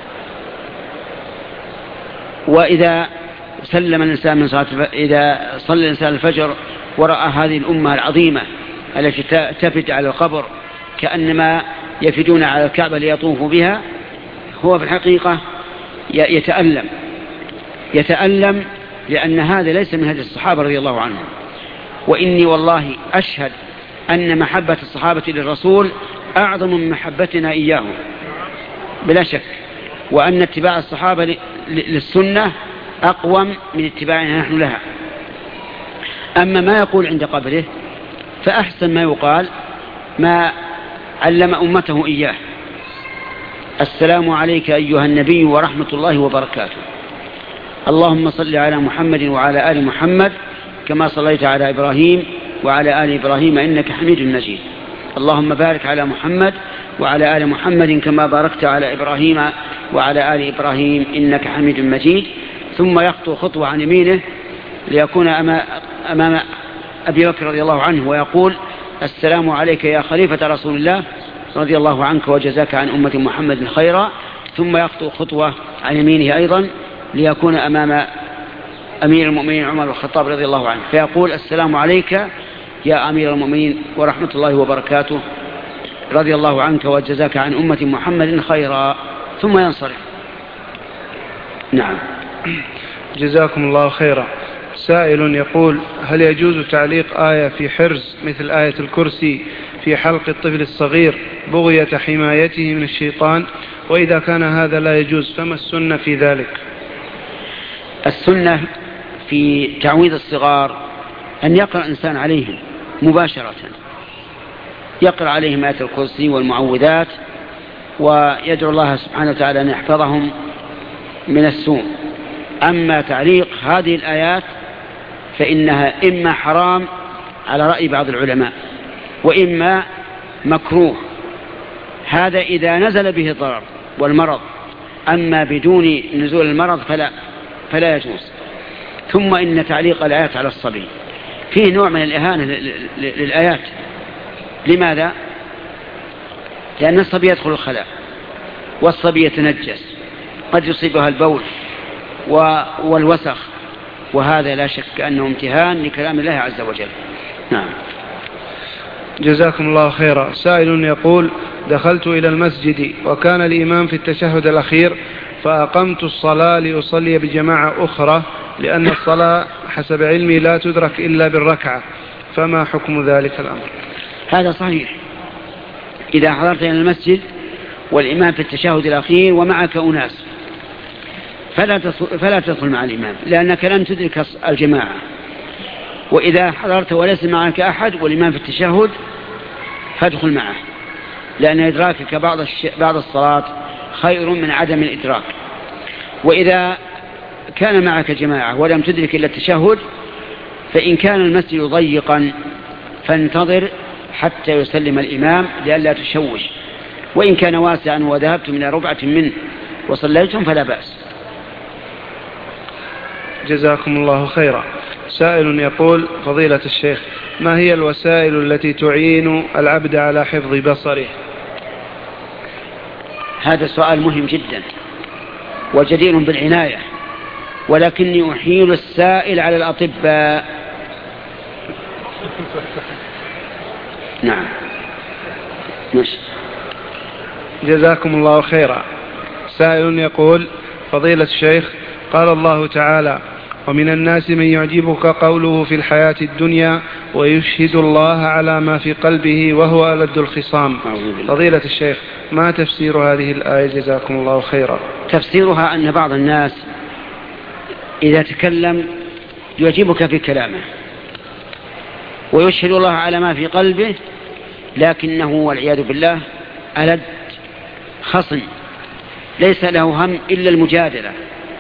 Speaker 2: وإذا سلم الإنسان من صلاة الف... إذا صلى الإنسان الفجر ورأى هذه الأمة العظيمة التي تفد على القبر كأنما يفدون على الكعبة ليطوفوا بها، هو في الحقيقة يتألم يتألم لأن هذا ليس من هدي الصحابة رضي الله عنهم. وإني والله أشهد أن محبة الصحابة للرسول أعظم من محبتنا إياهم بلا شك، وأن اتباع الصحابة للسنة أقوم من اتباعنا نحن لها. أما ما يقول عند قبره فأحسن ما يقال ما علم أمته إياه: السلام عليك أيها النبي ورحمة الله وبركاته، اللهم صل على محمد وعلى آل محمد كما صليت على إبراهيم وعلى آل إبراهيم إنك حميد مجيد، اللهم بارك على محمد وعلى آل محمد كما باركت على إبراهيم وعلى آل إبراهيم إنك حميد مجيد. ثم يخطو خطوة عن يمينه ليكون أمام أبي بكر رضي الله عنه ويقول: السلام عليك يا خليفة رسول الله رضي الله عنك وجزاك عن أمة محمد خيرا. ثم يخطو خطوة عن يمينه أيضا ليكون أمام أمير المؤمنين عمر بن الخطاب رضي الله عنه فيقول: السلام عليك يا أمير المؤمنين ورحمة الله وبركاته رضي الله عنك وجزاك عن أمة محمد خيرا، ثم ينصرف. نعم.
Speaker 3: جزاكم الله خيرا. سائل يقول: هل يجوز تعليق آية في حرز مثل آية الكرسي في حلق الطفل الصغير بغية حمايته من الشيطان؟ وإذا كان هذا لا يجوز فما السنة في ذلك؟
Speaker 2: السنة في تعويذ الصغار أن يقرأ الإنسان عليهم مباشرة، يقرأ عليهم آية الكرسي والمعوذات ويدعو الله سبحانه وتعالى أن يحفظهم من السوء. أما تعليق هذه الآيات فإنها إما حرام على رأي بعض العلماء وإما مكروه، هذا إذا نزل به الضرر والمرض، أما بدون نزول المرض فلا فلا يجوز. ثم إن تعليق الآيات على الصبي فيه نوع من الإهانة للآيات. لماذا؟ لأن الصبي يدخل الخلاء والصبي يتنجس، قد يصيبها البول والوسخ، وهذا لا شك أنه امتهان لكلام الله عز وجل. نعم.
Speaker 3: جزاكم الله خيرا. سائل يقول: دخلت إلى المسجد وكان الإمام في التشهد الأخير فأقمت الصلاة لأصلي بجماعة أخرى، لأن الصلاة حسب علمي لا تدرك إلا بالركعة، فما حكم ذلك الأمر؟
Speaker 2: هذا صحيح. إذا حضرت إلى المسجد والإمام في التشهد الأخير ومعك أناس فلا فلا تدخل مع الإمام، لأنك لن تدرك الجماعة. وإذا حضرت وليس معك أحد والإمام في التشهد فادخل معه، لأن إدراكك بعض بعض الصلاة خير من عدم الإدراك. وإذا كان معك جماعة ولم تدرك إلا التشهد، فإن كان المسجد ضيقا فانتظر حتى يسلم الإمام لئلا تشوش، وإن كان واسعا وذهبتم إلى ربعة منه وصليتم فلا بأس.
Speaker 3: جزاكم الله خيرا. سائل يقول: فضيلة الشيخ، ما هي الوسائل التي تعين العبد على حفظ بصره؟
Speaker 2: هذا سؤال مهم جدا وجدير بالعناية، ولكني أحيل السائل على الأطباء. نعم مش.
Speaker 3: جزاكم الله خيرا. سائل يقول: فضيلة الشيخ، قال الله تعالى: ومن الناس من يعجبك قوله في الحياة الدنيا ويشهد الله على ما في قلبه وهو ألد الخصام. فضيلة الشيخ، ما تفسير هذه الآية؟ جزاكم الله خيرا.
Speaker 2: تفسيرها أن بعض الناس إذا تكلم يعجبك في كلامه ويشهد الله على ما في قلبه، لكنه والعياذ بالله ألد خصم ليس له هم إلا المجادلة،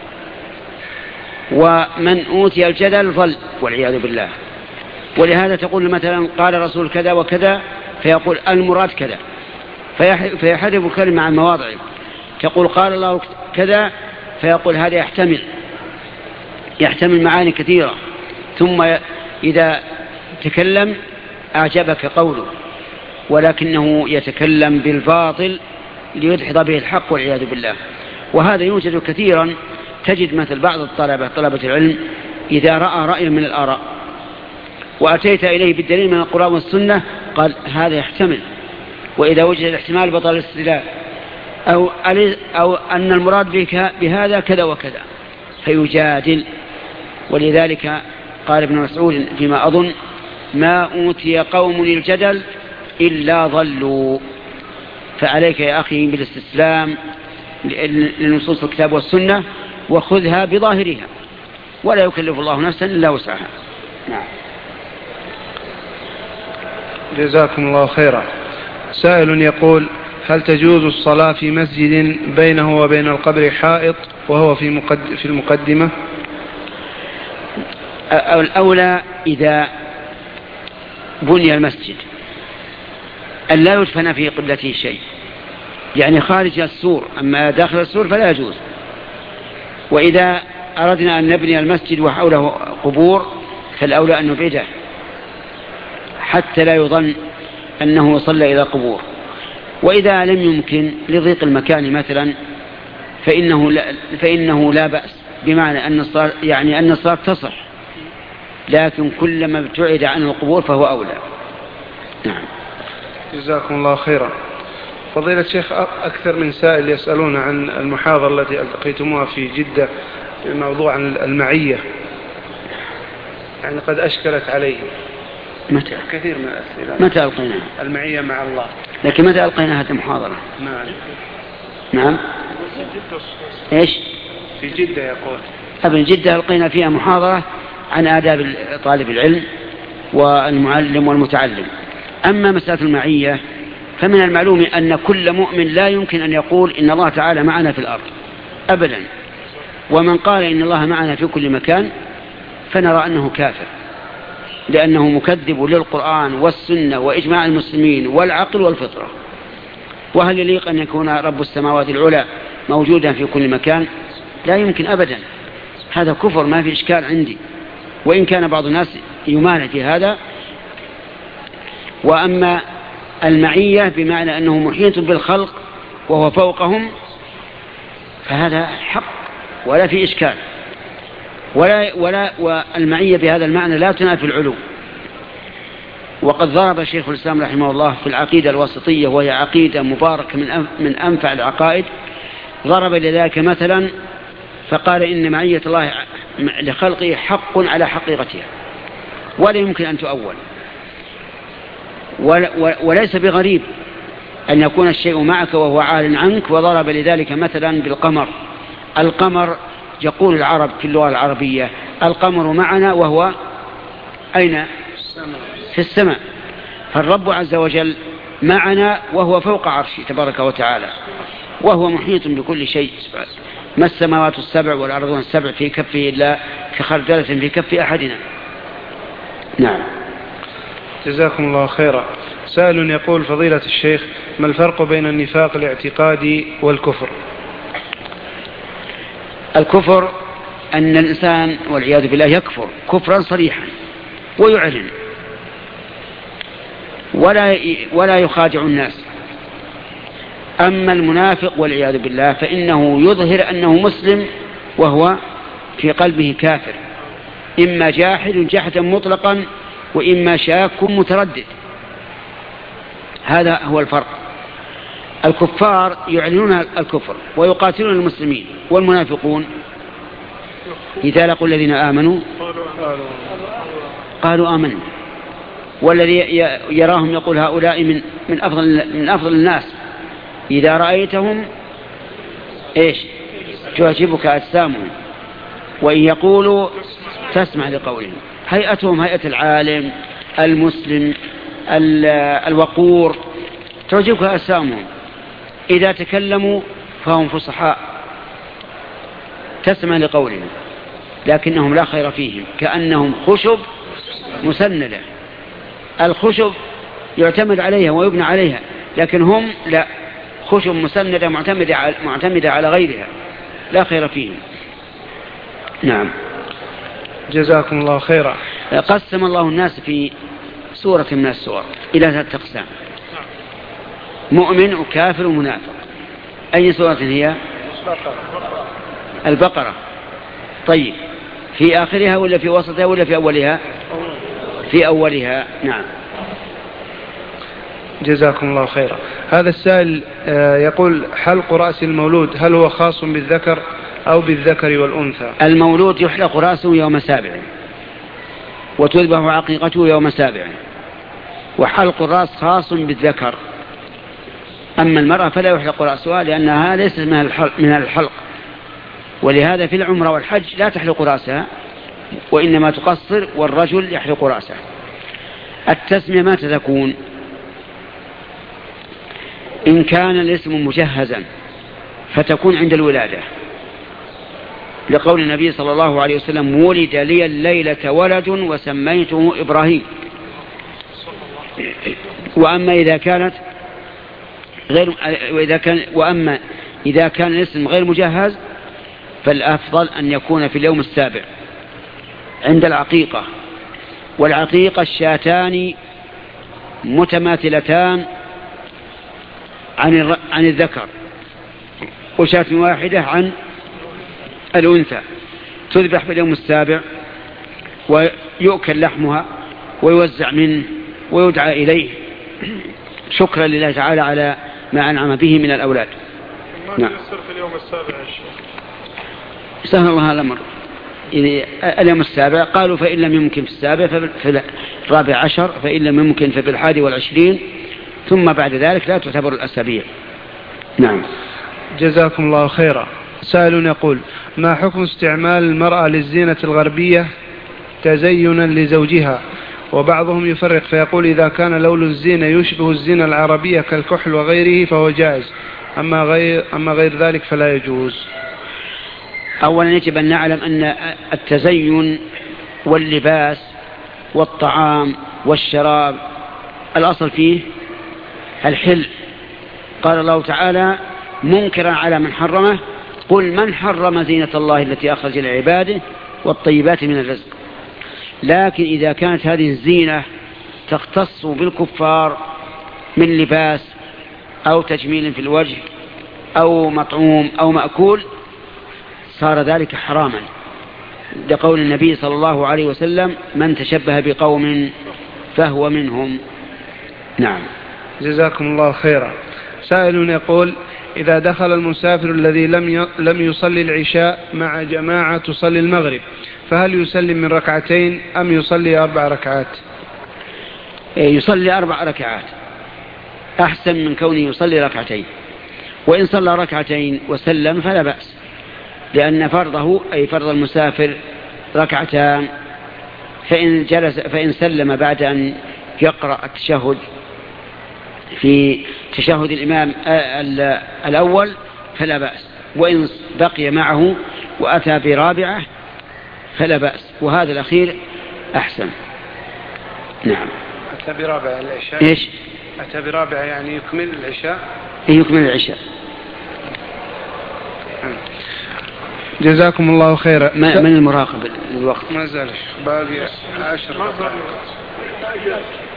Speaker 2: ومن أوتي الجدل ظل والعياذ بالله. ولهذا تقول مثلا قال رسول كذا وكذا، فيقول المراد كذا، فيحذف كلمة عن مواضعه. تقول قال الله كذا، فيقول هذا يحتمل يحتمل معاني كثيرة، ثم إذا تكلم أعجبك قوله، ولكنه يتكلم بالباطل ليدحض به الحق والعياذ بالله. وهذا يوجد كثيرا. تجد مثل بعض الطلبة طلبة العلم إذا رأى رأي من الآراء وأتيت إليه بالدليل من القرآن والسنة قال هذا يحتمل، وإذا وجد الاحتمال بطل الاستدلال، أو, أو أن المراد بك بهذا كذا وكذا، فيجادل. ولذلك قال ابن مسعود فيما أظن: ما أوتي قوم الجدل إلا ضلوا. فعليك يا أخي بالاستسلام لنصوص الكتاب والسنة وخذها بظاهرها، ولا يكلف الله نفسا إلا وسعها. نعم.
Speaker 3: جزاكم الله خيرا. سائل يقول: هل تجوز الصلاة في مسجد بينه وبين القبر حائط وهو في مقد... في المقدمة؟
Speaker 2: الأولى إذا بني المسجد أن لا يدفن في قبلته شيء، يعني خارج السور، أما داخل السور فلا يجوز. وإذا أردنا أن نبني المسجد وحوله قبور فالأولى أن نبعده حتى لا يظن أنه صلى إلى قبور. وإذا لم يمكن لضيق المكان مثلا فإنه لا, فإنه لا بأس، بمعنى أن الصلاة يعني أن الصلاة تصح، لكن كلما ابتعد عن القبور فهو أولى. نعم.
Speaker 3: جزاكم الله خيرا. فضيلة الشيخ، أكثر من سائل يسألون عن المحاضرة التي ألقيتموها في جدة في موضوع عن المعية، يعني قد أشكلت عليه
Speaker 2: متى؟
Speaker 3: كثير من الأسئلة.
Speaker 2: متى ألقيناها؟
Speaker 3: المعية مع الله.
Speaker 2: لكن متى ألقينا هذه المحاضرة؟
Speaker 3: نعم.
Speaker 2: نعم. إيش؟
Speaker 3: في جدة يقول.
Speaker 2: قبل جدة ألقينا فيها محاضرة عن آداب طالب العلم والمعلم والمتعلم. أما مسألة المعية فمن المعلوم أن كل مؤمن لا يمكن أن يقول إن الله تعالى معنا في الأرض أبدا، ومن قال إن الله معنا في كل مكان فنرى أنه كافر، لأنه مكذب للقرآن والسنة وإجماع المسلمين والعقل والفطرة. وهل يليق أن يكون رب السماوات العلى موجودا في كل مكان؟ لا يمكن أبدا، هذا كفر ما في إشكال عندي، وإن كان بعض الناس يمانع في هذا. وأما المعية بمعنى أنه محيط بالخلق وهو فوقهم فهذا حق ولا في إشكال، ولا ولا والمعية بهذا المعنى لا تنافي العلو، وقد ضرب شيخ الإسلام رحمه الله في العقيدة الوسطية، وهي عقيدة مباركة من من أنفع العقائد، ضرب لذلك مثلا فقال إن معية الله لخلقه حق على حقيقتها ولا يمكن أن تؤول، وليس بغريب أن يكون الشيء معك وهو عال عنك. وضرب لذلك مثلا بالقمر. القمر يقول العرب في اللغة العربية القمر معنا وهو أين؟ في السماء. فالرب عز وجل معنا وهو فوق عرشه تبارك وتعالى، وهو محيط بكل شيء. ما السماوات السبع والأرضون السبع في كفه إلا كخردلة في كف أحدنا. نعم.
Speaker 3: جزاكم الله خيرا. سائل يقول فضيلة الشيخ ما الفرق بين النفاق الاعتقادي والكفر؟
Speaker 2: الكفر أن الإنسان والعياذ بالله يكفر كفرا صريحا ويعلن ولا ولا يخادع الناس. أما المنافق والعياذ بالله فإنه يظهر أنه مسلم وهو في قلبه كافر، إما جاحد جحدا مطلقا وإما شاك متردد. هذا هو الفرق. الكفار يعلنون الكفر ويقاتلون المسلمين، والمنافقون إذا لقوا الذين آمنوا قالوا آمنا، والذي يراهم يقول هؤلاء من من أفضل من أفضل الناس، إذا رأيتهم إيش تعجبك أجسامهم وإن يقولوا تسمع لقولهم. هيئتهم هيئة العالم المسلم الوقور تعجبك أجسامهم، إذا تكلموا فهم فصحاء تسمع لقولهم، لكنهم لا خير فيهم، كأنهم خشب مسندة. الخشب يعتمد عليها ويبنى عليها، لكن هم لا، خشب مسندة معتمدة معتمدة على غيرها، لا خير فيهم. نعم.
Speaker 3: جزاكم الله خيرا.
Speaker 2: قسم الله الناس في سورة من السور إلى ثلاثة أقسام: مؤمن وكافر ومنافق. أي سورة هي؟ البقرة. طيب، في آخرها ولا في وسطها ولا في أولها؟ في أولها. نعم.
Speaker 3: جزاكم الله خيرا. هذا السائل يقول حلق رأس المولود هل هو خاص بالذكر أو بالذكر والأنثى؟
Speaker 2: المولود يحلق رأسه يوم سابع وتذبح عقيقته يوم سابع، وحلق الرأس خاص بالذكر. أما المرأة فلا يحلق رأسها لأنها ليست من الحلق، ولهذا في العمرة والحج لا تحلق رأسها وإنما تقصر، والرجل يحلق رأسه. التسمية متى تكون؟ إن كان الاسم مجهزا فتكون عند الولادة، لقول النبي صلى الله عليه وسلم: ولد لي الليلة ولد وسميته إبراهيم. وأما إذا كانت غير وإذا كان وأما إذا كان الاسم غير مجهز فالأفضل أن يكون في اليوم السابع عند العقيقة. والعقيقة الشاتان متماثلتان عن عن الذكر، وشاة واحدة عن الأنثى، تذبح في اليوم السابع ويؤكل لحمها ويوزع منه ويدعى إليه شكرا لله تعالى على ما أنعم به من الأولاد.
Speaker 3: ما يصير في اليوم السابع يا شيخ؟
Speaker 2: سهل الله الأمر. اليوم السابع قالوا فإن لم يمكن في السابع ففي الرابع عشر، فإن لم يمكن ففي الحادي والعشرين، ثم بعد ذلك لا تعتبر الأسابيع. نعم.
Speaker 3: جزاكم الله خيرا. سائل يقول ما حكم استعمال المرأة للزينة الغربية تزينا لزوجها؟ وبعضهم يفرق فيقول إذا كان لون الزينة يشبه الزينة العربية كالكحل وغيره فهو جائز، أما غير, أما غير ذلك فلا يجوز.
Speaker 2: أولا يجب أن نعلم أن التزين واللباس والطعام والشراب الأصل فيه الحل. قال الله تعالى منكرا على من حرمه: قل من حرم زينة الله التي أخرج لعباده والطيبات من الرزق. لكن إذا كانت هذه الزينة تختص بالكفار من لباس أو تجميل في الوجه أو مطعوم أو مأكول صار ذلك حراما، لقول النبي صلى الله عليه وسلم: من تشبه بقوم فهو منهم. نعم.
Speaker 3: جزاكم الله خيرا. سائل يقول: إذا دخل المسافر الذي لم لم يصلي العشاء مع جماعة تصلي المغرب، فهل يسلم من ركعتين أم يصلي أربع ركعات؟
Speaker 2: يصلي أربع ركعات أحسن من كونه يصلي ركعتين، وإن صلى ركعتين وسلم فلا بأس، لأن فرضه أي فرض المسافر ركعتان، فإن جلس فإن سلم بعد أن يقرأ التشهد في تشهد الإمام الأول فلا بأس، وإن بقي معه وأتى برابعة فلا بأس، وهذا الأخير أحسن. نعم.
Speaker 3: أتى برابعة العشاء.
Speaker 2: إيش؟
Speaker 3: أتى برابعة يعني يكمل العشاء.
Speaker 2: يكمل العشاء.
Speaker 3: جزاكم الله خيرا.
Speaker 2: من المراقب الوقت؟
Speaker 3: ما زال باقي عشر دقائق.